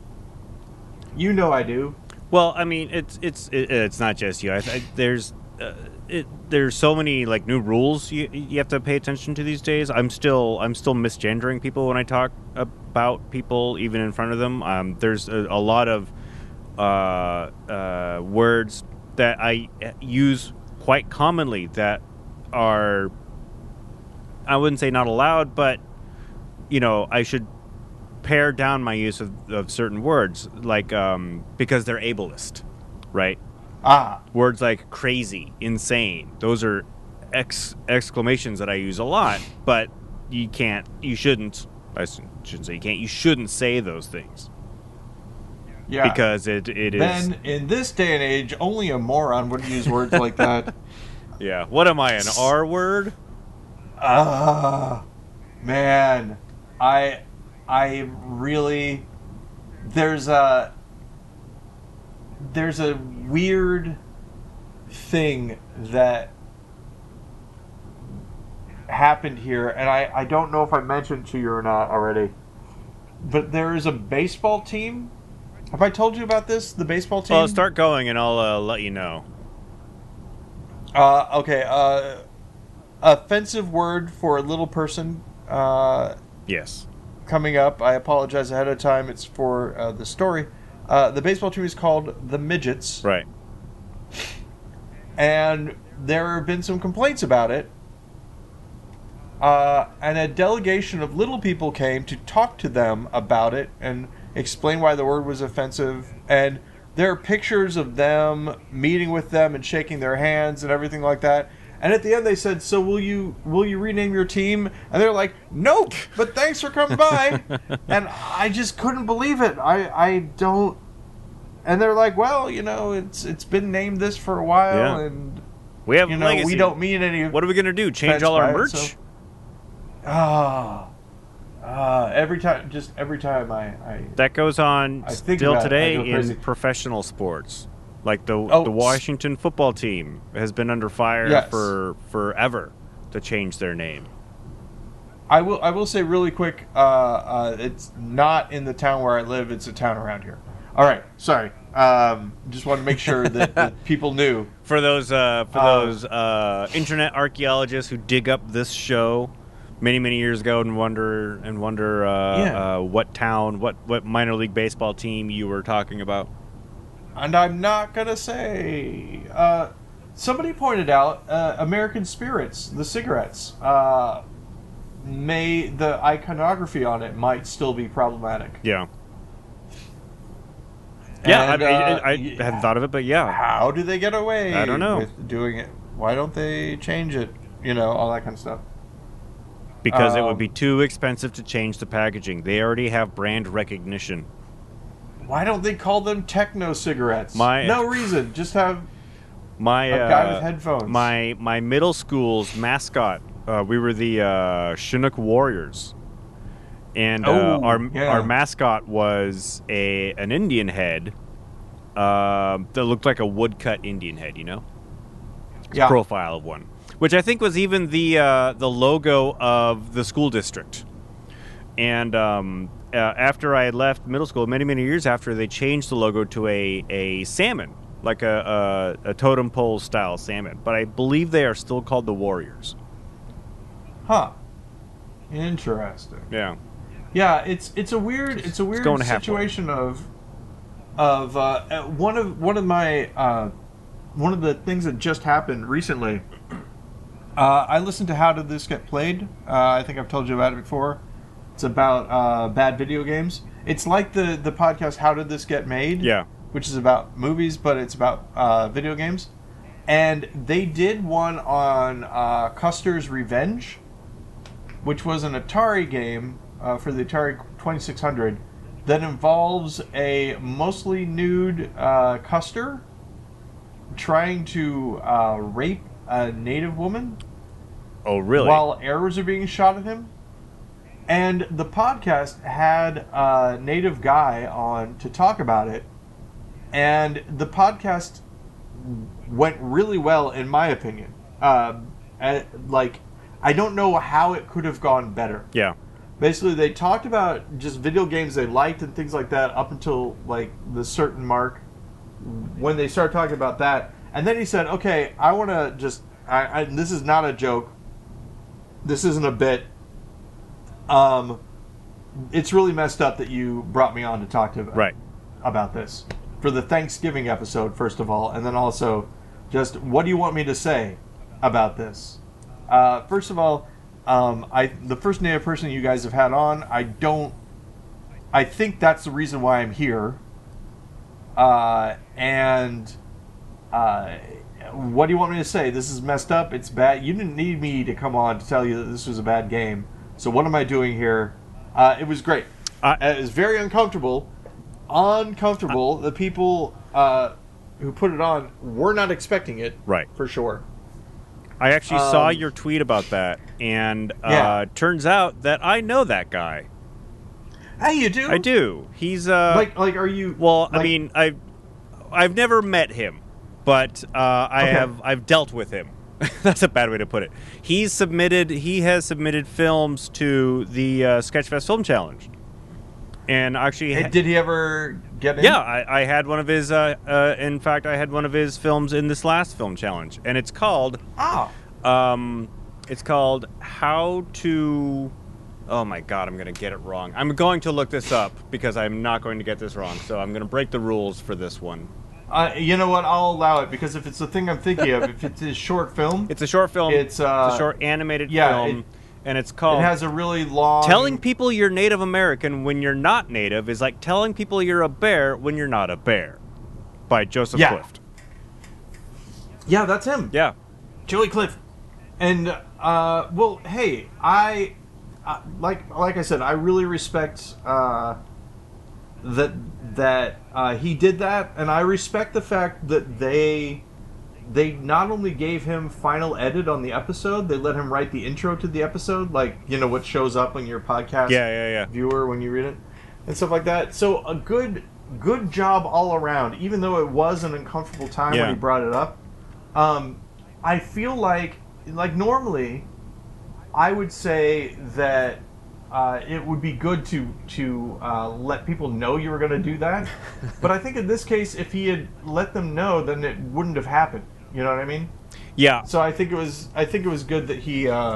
You know I do. Well, I mean, it's it's it, it's not just you. I, I, there's uh, it, there's so many like new rules you you have to pay attention to these days. I'm still I'm still misgendering people when I talk about people, even in front of them. Um, there's a, a lot of uh, uh, words that I use quite commonly that are, I wouldn't say not allowed, but you know, I should pare down my use of, of certain words, like um, because they're ableist, right? Ah. Words like crazy, insane, those are ex- exclamations that I use a lot, but you can't, you shouldn't, I shouldn't say you can't, you shouldn't say those things. Yeah. Because it, it is... Ben, in this day and age, only a moron would use words like that. Yeah. What am I, an R word? Ah. Man. I... I really... There's a... There's a weird thing that happened here, and I, I don't know if I mentioned to you or not already, but there is a baseball team. Have I told you about this? The baseball team? Well, start going and I'll uh, let you know. Uh, okay. Uh, offensive word for a little person. Uh, yes. Coming up. I apologize ahead of time. It's for uh, the story. Uh, the baseball team is called the Midgets. Right. And there have been some complaints about it. Uh, and a delegation of little people came to talk to them about it and explain why the word was offensive. And there are pictures of them meeting with them and shaking their hands and everything like that. And at the end they said, so will you will you rename your team? And they're like, nope, but thanks for coming by. And I just couldn't believe it. I, I don't... And they're like, well, you know, it's it's been named this for a while, yeah. and we have you know, legacy. We don't mean any... What are we going to do, change all our merch? It, so. Ah, uh, every time, just every time I, I that goes on I think still about today it, in professional sports. Like the oh, the Washington football team has been under fire yes. for forever to change their name. I will I will say really quick, uh, uh, it's not in the town where I live. It's a town around here. All right, sorry. Um, just wanted to make sure that, that people knew. For those uh, for uh, those uh, internet archaeologists who dig up this show many many years ago and wonder and wonder uh, yeah. uh, what town, what what minor league baseball team you were talking about. And I'm not gonna say. Uh, somebody pointed out uh, American Spirits, the cigarettes. Uh, may the iconography on it might still be problematic. Yeah. Yeah, And, I, I, uh, I, I hadn't thought of it, but yeah. How do they get away? I don't know. With doing it? Why don't they change it? You know, all that kind of stuff. Because it would Um, be too expensive to change the packaging. They already have brand recognition. Why don't they call them techno cigarettes? My- no reason. Just have My a uh, guy with headphones. My my middle school's mascot. Uh, we were the uh, Chinook Warriors, and uh, Oh, our yeah. our mascot was a an Indian head uh, that looked like a woodcut Indian head. You know, yeah. profile of one, which I think was even the uh, the logo of the school district. And um, uh, after I had left middle school, many many years after, they changed the logo to a a salmon. Like a, a, a totem pole style salmon, but I believe they are still called the Warriors. Huh. Interesting. Yeah, Yeah, it's it's a weird it's a weird going to halfway. situation of of uh, uh, one of one of my uh, one of the things that just happened recently. Uh, I listened to How Did This Get Played? Uh, I think I've told you about it before. It's about uh, bad video games. It's like the the podcast How Did This Get Made? yeah, Which is about movies, but it's about uh, video games. And they did one on uh, Custer's Revenge, which was an Atari game uh, for the Atari twenty-six hundred that involves a mostly nude uh, Custer trying to uh, rape a native woman Oh, really? while arrows are being shot at him. And the podcast had a native guy on to talk about it. And the podcast went really well, in my opinion. Um, uh, like, I don't know how it could have gone better. yeah, Basically, they talked about just video games they liked and things like that up until, like, the certain mark when they started talking about that. And then he said, okay, I want to just... I, I, this is not a joke. This isn't a bit. Um, it's really messed up that you brought me on to talk to right. about this for the Thanksgiving episode, first of all, and then also just what do you want me to say about this? Uh, first of all, um, I the first native person you guys have had on, I don't. I think that's the reason why I'm here. Uh, and uh, what do you want me to say? This is messed up. It's bad. You didn't need me to come on to tell you that this was a bad game. So what am I doing here? Uh, it was great. I- it was very uncomfortable. Uncomfortable. The people uh, who put it on were not expecting it. Right. For sure. I actually saw Um, your tweet about that, and uh, Yeah. turns out that I know that guy. Hey, you do? I do. He's uh, Like, like, are you? well, I like- mean, I, I've never met him, but uh, I Okay. have. I've dealt with him. That's a bad way to put it. He's submitted. He has submitted films to the uh, Sketchfest Film Challenge, and actually, Hey, did he ever get in? yeah, I, I had one of his. Uh, uh, in fact, I had one of his films in this last film challenge, and it's called. Ah. Um, it's called How to. Oh my God, I'm gonna get it wrong. I'm going to look this up because I'm not going to get this wrong. So I'm gonna break the rules for this one. Uh, you know what? I'll allow it because if it's the thing I'm thinking of, if it's a short film, It's a short film. It's, uh, a short animated yeah, film, it- and it's it called. has a really long. Telling people you're Native American when you're not Native is like telling people you're a bear when you're not a bear, by Joseph Yeah. Clift. Yeah, that's him. Yeah, Joey Cliff. And uh, well, hey, I uh, like like I said, I really respect uh, that that uh, he did that, and I respect the fact that they they not only gave him final edit on the episode, they let him write the intro to the episode, like you know what shows up on your podcast yeah, yeah, yeah. viewer when you read it and stuff like that. So a good good job all around, even though it was an uncomfortable time Yeah. when he brought it up. Um, I feel like like normally I would say that uh, it would be good to to uh, let people know you were going to do that. But I think in this case, if he had let them know, then it wouldn't have happened. You know what I mean? Yeah, So I think it was I think it was good that he uh,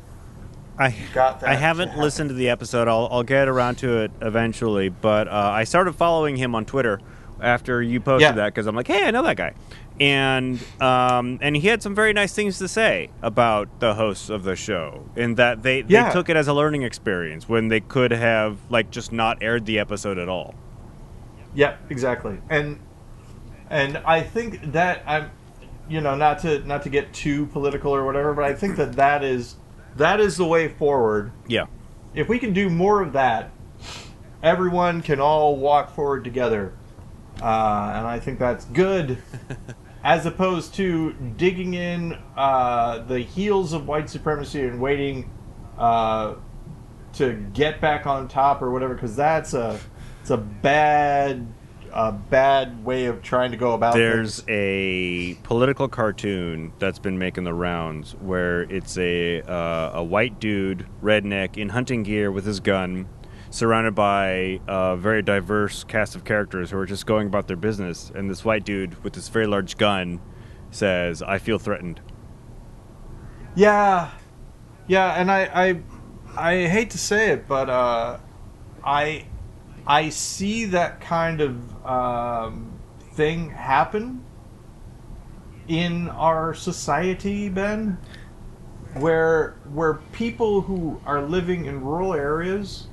I got that. I to haven't happen. listened to the episode. I'll I'll get around to it eventually. But uh, I started following him on Twitter after you posted Yeah. that because I'm like, hey, I know that guy, and um, and he had some very nice things to say about the hosts of the show, in that they, Yeah. they took it as a learning experience when they could have like just not aired the episode at all. Yeah, exactly. And and I think that I'm, you know, not to not to get too political or whatever, but I think that that is that is the way forward. Yeah. If we can do more of that, everyone can all walk forward together, uh, and I think that's good. As opposed to digging in uh, the heels of white supremacy and waiting uh, to get back on top or whatever, because that's a it's a bad a bad way of trying to go about There's things. a political cartoon that's been making the rounds where it's a uh, a white dude, redneck, in hunting gear with his gun, surrounded by a very diverse cast of characters who are just going about their business. And this white dude with this very large gun says, "I feel threatened." Yeah, yeah, and I I, I hate to say it, but uh, I I see that kind of um, thing happen in our society, Ben, where where people who are living in rural areas,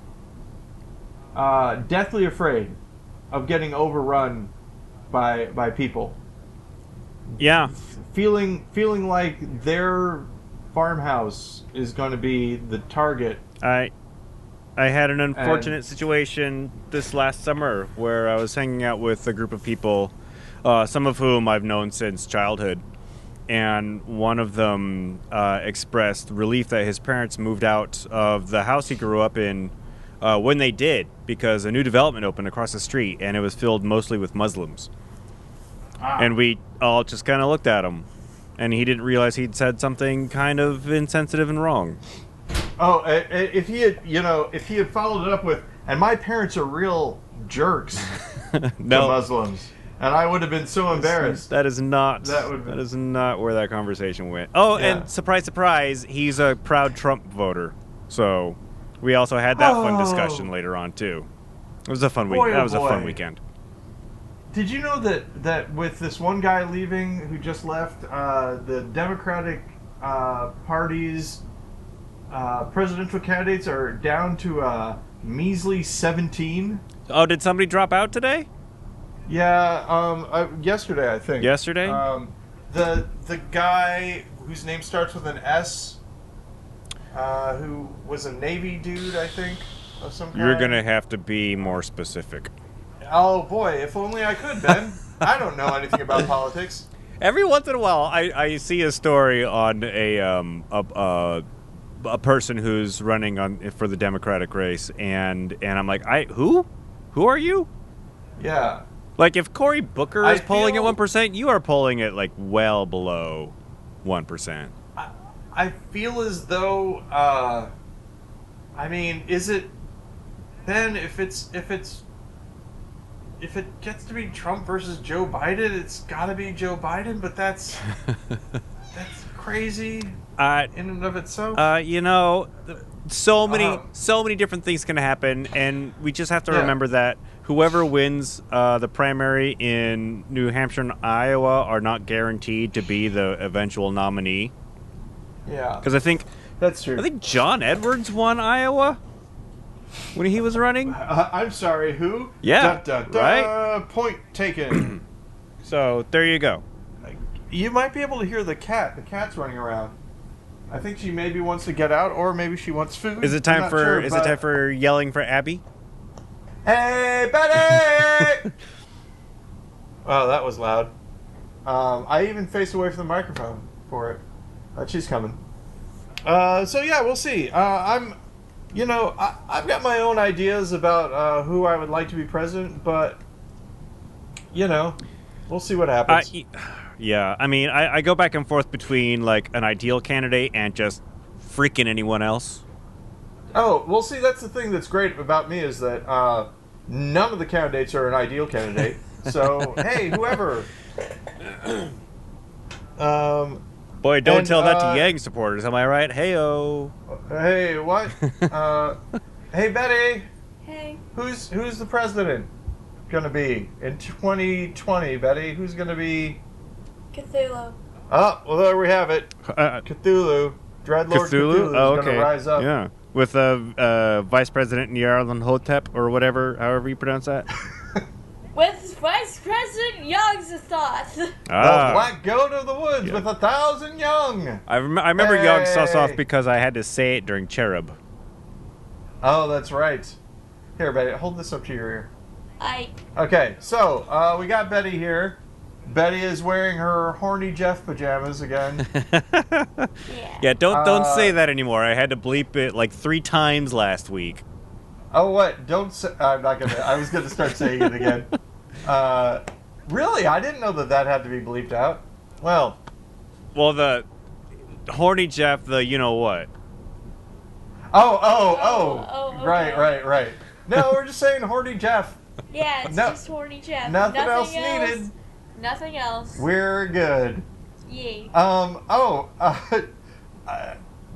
uh, deathly afraid of getting overrun by by people, Yeah. feeling feeling like their farmhouse is going to be the target. I I had an unfortunate situation this last summer where I was hanging out with a group of people, uh, some of whom I've known since childhood, and one of them uh, expressed relief that his parents moved out of the house he grew up in uh, when they did, because a new development opened across the street, and it was filled mostly with Muslims. Ah. And we all just kind of looked at him, and he didn't realize he'd said something kind of insensitive and wrong. Oh, uh, if he had, you know, if he had followed it up with, and my parents are real jerks to No. Muslims, and I would have been so embarrassed. That is not. That would be- that is not where that conversation went. Oh, Yeah. and surprise, surprise, he's a proud Trump voter. So we also had that fun Oh. discussion later on too. It was a fun week. Boy, oh That was a fun boy. weekend. Did you know that that with this one guy leaving who just left, uh, the Democratic uh, Party's uh, presidential candidates are down to a measly seventeen? Oh, did somebody drop out today? Yeah, um, uh, yesterday I think. Yesterday? Um, the the guy whose name starts with an S, uh, who was a Navy dude, I think, of some kind. You're gonna have to be more specific. Oh boy, if only I could, Ben. I don't know anything about politics. Every once in a while, I, I see a story on a um a, a a person who's running on for the Democratic race, and and I'm like, I who, who are you? Yeah. Like, if Cory Booker I is polling feel- at one percent, you are polling at like well below one percent. I, I feel as though, uh, I mean, is it then if it's if it's if it gets to be Trump versus Joe Biden, it's got to be Joe Biden, but that's that's crazy Uh, in and of itself. uh, you know, th- so many, Uh, so many different things can happen, and we just have to Yeah. remember that whoever wins uh, the primary in New Hampshire and Iowa are not guaranteed to be the eventual nominee. yeah, Because I think, that's true. I think John Edwards won Iowa when he was running. Uh, I'm sorry, who? Yeah, Dun, dun, dun. right? Point taken. So there you go. You might be able to hear the cat. The cat's running around. I think she maybe wants to get out, or maybe she wants food. Is it I'm time not for? sure, is but- it time for yelling for Abby? Hey, Betty! Oh, that was loud. Um, I even faced away from the microphone for it. Uh, she's coming. Uh, so yeah, we'll see. Uh, I'm, you know, I, I've got my own ideas about uh, who I would like to be president, but you know, we'll see what happens. I, yeah, I mean, I, I go back and forth between like an ideal candidate and just freaking anyone else. Oh, well, see, that's the thing that's great about me is that uh, none of the candidates are an ideal candidate. So, hey, whoever. um, Boy, don't And, tell that uh, to Yang supporters. Am I right? Heyo. hey, what? uh, hey, Betty, Hey. who's who's the president gonna be in twenty twenty? Betty, who's gonna be Cthulhu. Oh, well, there we have it. Uh, Cthulhu. Dreadlord Cthulhu, Cthulhu? is Oh, going okay. to rise up. Yeah. With uh, uh, Vice President Nyarlathotep, or whatever, however you pronounce that. With Vice President Yogg-Sothoth. The Ah. black goat of the woods Yeah. with a thousand young. I, rem- I remember Hey. Yogg-Sothoth because I had to say it during Cherub. Oh, that's right. Here, Betty, hold this up to your ear. I. Okay, so uh, we got Betty here. Betty is wearing her horny Jeff pajamas again. Yeah. Yeah, don't don't Uh, say that anymore. I had to bleep it like three times last week. Oh, what? Don't say. I'm not gonna. I was gonna start saying it again. Uh, really? I didn't know that that had to be bleeped out. Well, Well, the horny Jeff, the you know what? oh, oh, oh. Oh, oh, Right, okay. right, right. No, we're just saying horny Jeff. Yeah, it's No- just horny Jeff. nothing else needed. Nothing else. We're good. Yay. Um. Oh. Uh, uh,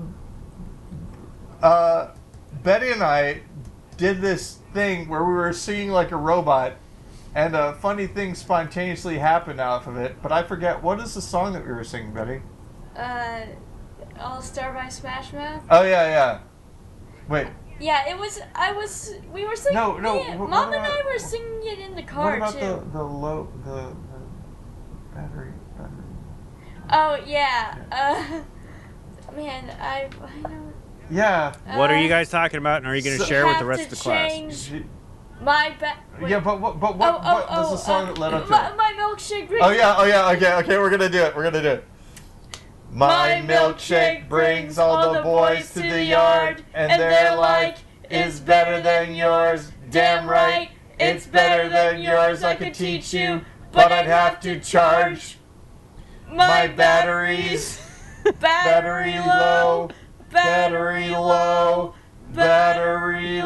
uh, Betty and I did this thing where we were singing like a robot, and a funny thing spontaneously happened off of it. But I forget what is the song that we were singing, Betty. Uh, All Star by Smash Mouth. Oh yeah, yeah. Wait. Yeah, it was. I was. We were singing. No, no, yeah, what Mom and about- I were singing it in the What car about too. the the low the, the battery battery? Oh yeah. Uh, man, I. I don't. Yeah. What are you Uh, guys talking about, and are you going to so- share with have the rest to of the class? change She- My ba- wait. yeah, but what but Oh, what, oh, what was oh, the song uh, that led up to my, it? my milkshake. brings- Oh yeah, oh yeah, okay, okay, we're gonna do it. We're gonna do it. My milkshake brings all the boys to the yard, and their life is better than yours. Damn right, it's better than yours. I could teach you, but I'd have to charge my batteries. Battery low, battery low, battery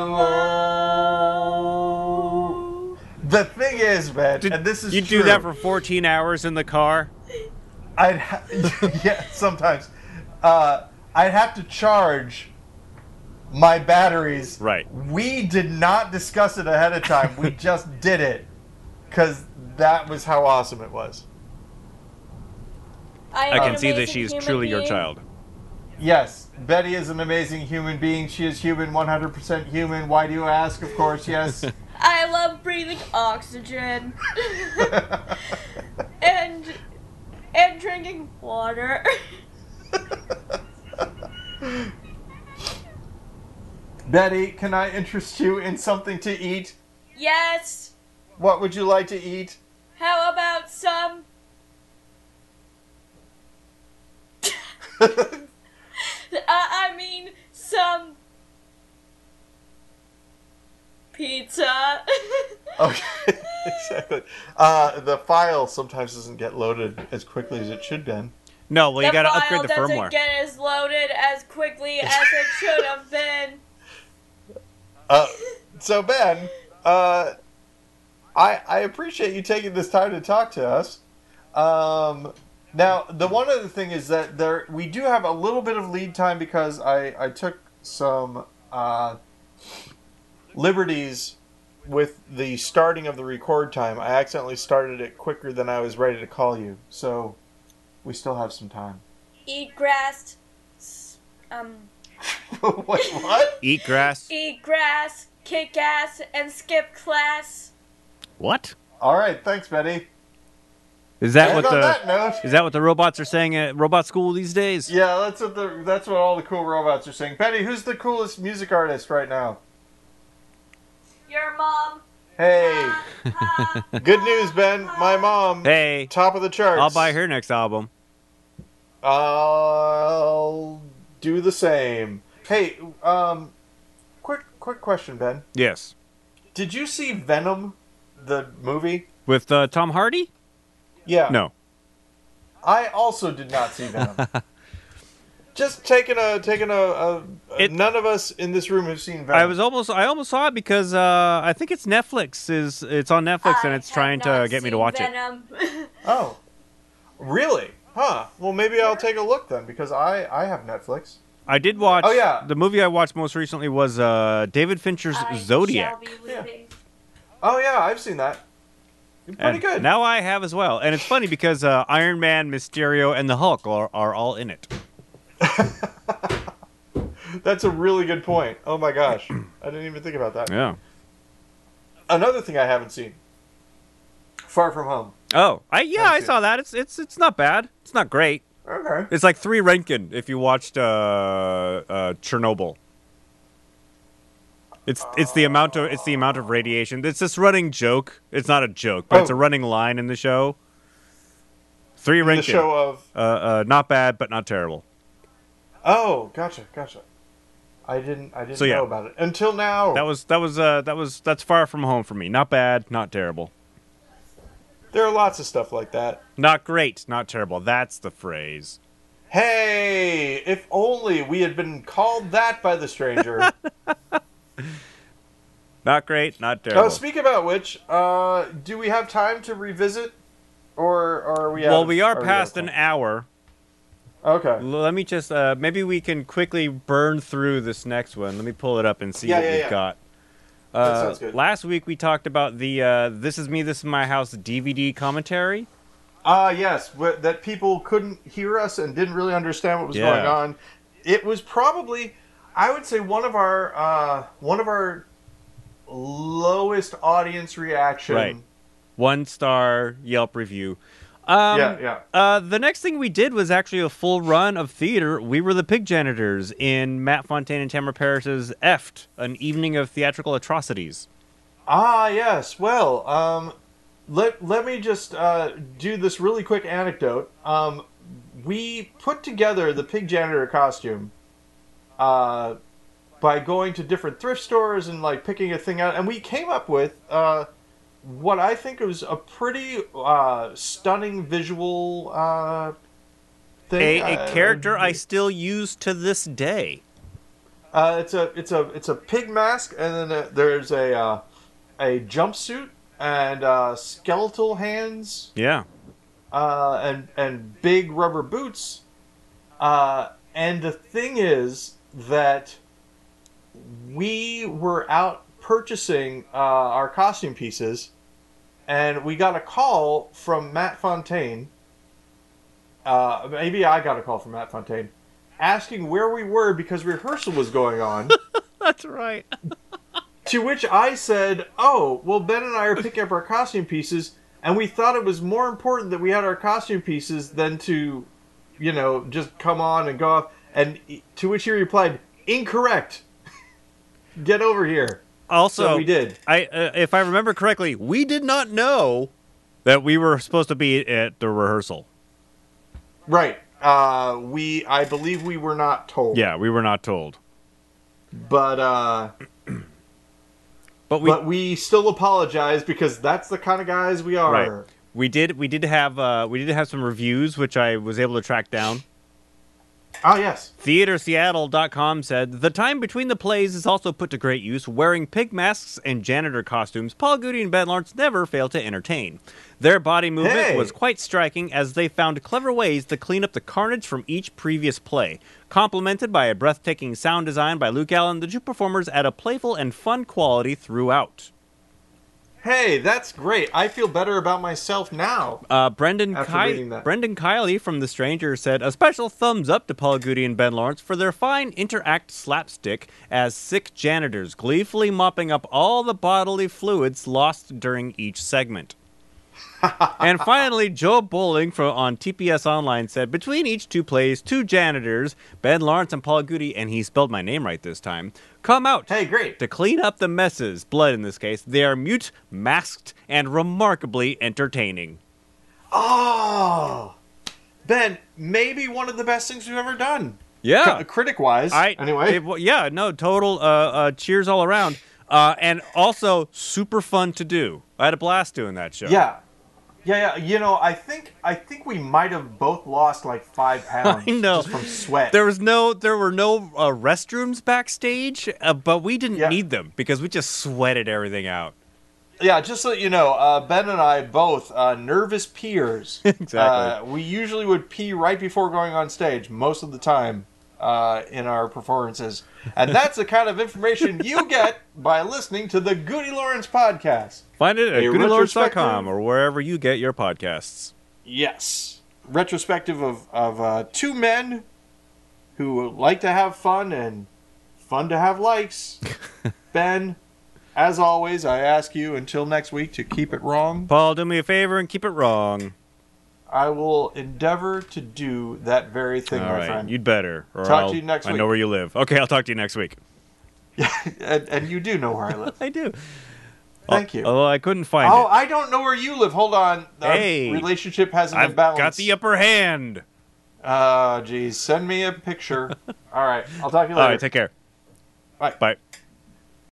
low. The thing is, man, Did and this is you true. do that for fourteen hours in the car? I'd ha- yeah, sometimes. Uh, I'd have to charge my batteries. Right. We did not discuss it ahead of time. We just did it because that was how awesome it was. I, I am can an see that amazing she's human truly your being. child. Yes, Betty is an amazing human being. She is human, one hundred percent human. Why do you ask? Of course, yes. I love breathing oxygen and and drinking water. Betty, can I interest you in something to eat? Yes. What would you like to eat? How about some? Uh, I mean some pizza. Okay, exactly. Uh, the file sometimes doesn't get loaded as quickly as it should been. No, well, you the got to file upgrade the doesn't firmware. get as loaded as quickly as it should have been. Uh, so Ben, uh, I I appreciate you taking this time to talk to us. Um, now the one other thing is that there we do have a little bit of lead time because I I took some uh, liberties with the starting of the record time. I accidentally started it quicker than I was ready to call you, so we still have some time. Eat grass. s- Um. Wait, what? Eat grass. Eat grass, kick ass, and skip class. What? All right, thanks, Betty. Is that And what on the that note, is that what the robots are saying at robot school these days? yeah, that's what the that's what all the cool robots are saying. Betty, who's the coolest music artist right now? Your mom. Hey, Ha, good news, Ben. My mom, Hey, top of the charts. I'll buy her next album. I'll do the same. Hey, um, quick quick question, Ben. Yes, Did you see Venom, the movie? with uh, Tom Hardy. Yeah. No. I also did not see Venom. Just taking a taking a, a It- none of us in this room have seen Venom. I was almost I almost saw it because uh, I think it's Netflix is it's on Netflix I and it's have trying to not get me to seen watch it. Venom. Oh, really? Huh. Well, maybe I'll take a look then because I I have Netflix. I did watch. Oh, yeah. The movie I watched most recently was uh, David Fincher's I Zodiac. shall be leaving. Oh yeah, I've seen that. Pretty And good. Now I have as well. And it's funny because uh, Iron Man, Mysterio, and the Hulk are, are all in it. That's a really good point. Oh my gosh. I didn't even think about that. Yeah. Another thing I haven't seen. Far From Home. Oh, I yeah, Haven't I seen saw that. It's it's it's not bad. It's not great. Okay. It's like three Renkin if you watched uh, uh, Chernobyl. It's it's the amount of it's the amount of radiation. It's this running joke. It's not a joke, but Oh. it's a running line in the show. Three In Renkin. the show of... uh, uh, not bad, but not terrible. Oh, gotcha, gotcha. I didn't I didn't So, yeah. know about it. Until now. That was that was uh, that was that's Far From Home for me. Not bad, not terrible. There are lots of stuff like that. Not great, not terrible. That's the phrase. Hey, if only we had been called that by the stranger. Not great, not terrible. Oh, speak about which, uh, do we have time to revisit, or, or are we? out well, of- we are we past out an of hour. time? Okay. L- Let me just uh, maybe we can quickly burn through this next one. Let me pull it up and see Yeah, what yeah, we've yeah. got. That Uh, sounds good. Last week we talked about the uh, "This Is Me, This Is My House" D V D commentary. Ah, yes, wh- that people couldn't hear us and didn't really understand what was Yeah. going on. It was probably, I would say, one of our uh, one of our lowest audience reaction. Right. One star Yelp review. Um, Yeah, yeah. Uh, the next thing we did was actually a full run of theater. We were the Pig Janitors in Matt Fontaine and Tamara Parrish's Effed, an evening of theatrical atrocities. Ah, yes. Well, um, let let me just uh, do this really quick anecdote. Um, we put together the pig janitor costume uh, by going to different thrift stores and like picking a thing out, and we came up with uh, what I think was a pretty uh, stunning visual uh, thing. A, a Uh, character I still use to this day. Uh, it's a it's a it's a pig mask, and then uh, there's a uh, a jumpsuit and uh, skeletal hands, Yeah. uh, and and big rubber boots. Uh, and the thing is that we were out purchasing uh, our costume pieces, and we got a call from Matt Fontaine. Uh, maybe I got a call from Matt Fontaine asking where we were because rehearsal was going on. That's right. To which I said, "Oh, well, Ben and I are picking up our costume pieces, and we thought it was more important that we had our costume pieces than to, you know, just come on and go off." And to which he replied, "Incorrect. Get over here." Also, So we did. I, uh, if I remember correctly, we did not know that we were supposed to be at the rehearsal. Right. Uh, we, I believe we were not told. Yeah, we were not told. But, uh, But we but we still apologize because that's the kind of guys we are. Right. we did we did have uh, we did have some reviews which I was able to track down. Ah, yes. theater seattle dot com said, "The time between the plays is also put to great use. Wearing pig masks and janitor costumes, Paul Goody and Ben Lawrence never fail to entertain. Their body movement Hey. was quite striking as they found clever ways to clean up the carnage from each previous play. Complemented by a breathtaking sound design by Luke Allen, the two performers add a playful and fun quality throughout." Hey, that's great. I feel better about myself now. Uh, Brendan After Ki- reading that. Brendan Kiley from The Stranger said, "A special thumbs up to Paul Goody and Ben Lawrence for their fine interact slapstick as sick janitors, gleefully mopping up all the bodily fluids lost during each segment." And finally, Joe Bowling from, on T P S Online said, "Between each two plays, two janitors, Ben Lawrence and Paul Goody," and he spelled my name right this time, "come out Hey, great. to clean up the messes, blood in this case. They are mute, masked, and remarkably entertaining." Oh, Ben, maybe one of the best things we've ever done. Yeah. Critic wise, I anyway. it- well, yeah, no, total uh, uh, cheers all around. Uh, and also super fun to do. I had a blast doing that show. yeah, yeah, yeah. You know, I think I think we might have both lost like five pounds I know. just from sweat. There was no, there were no uh, restrooms backstage, uh, but we didn't Yeah. need them because we just sweated everything out. Yeah, just so you know, uh, Ben and I both uh, nervous peers. Exactly. Uh, we usually would pee right before going on stage most of the time. uh, in our performances. And that's the kind of information you get by listening to the Goody Lawrence podcast. Find it at A goody lawrence dot com retrospective- or wherever you get your podcasts. Yes. Retrospective of, of uh, two men who like to have fun and fun to have likes. Ben, as always, I ask you until next week to keep it wrong. Paul, do me a favor and keep it wrong. I will endeavor to do that very thing, All my right, friend. you'd better. Or Talk to I'll- you next I week. know where you live. Okay, I'll talk to you next week. and, and you do know where I live. I do. Thank Al- you. Although I couldn't find Oh, it. I don't know where you live. Hold on. Our Hey. relationship hasn't I've been balanced. got the upper hand. Oh, geez. Send me a picture. All right. I'll talk to you later. All right, take care. Bye. Bye.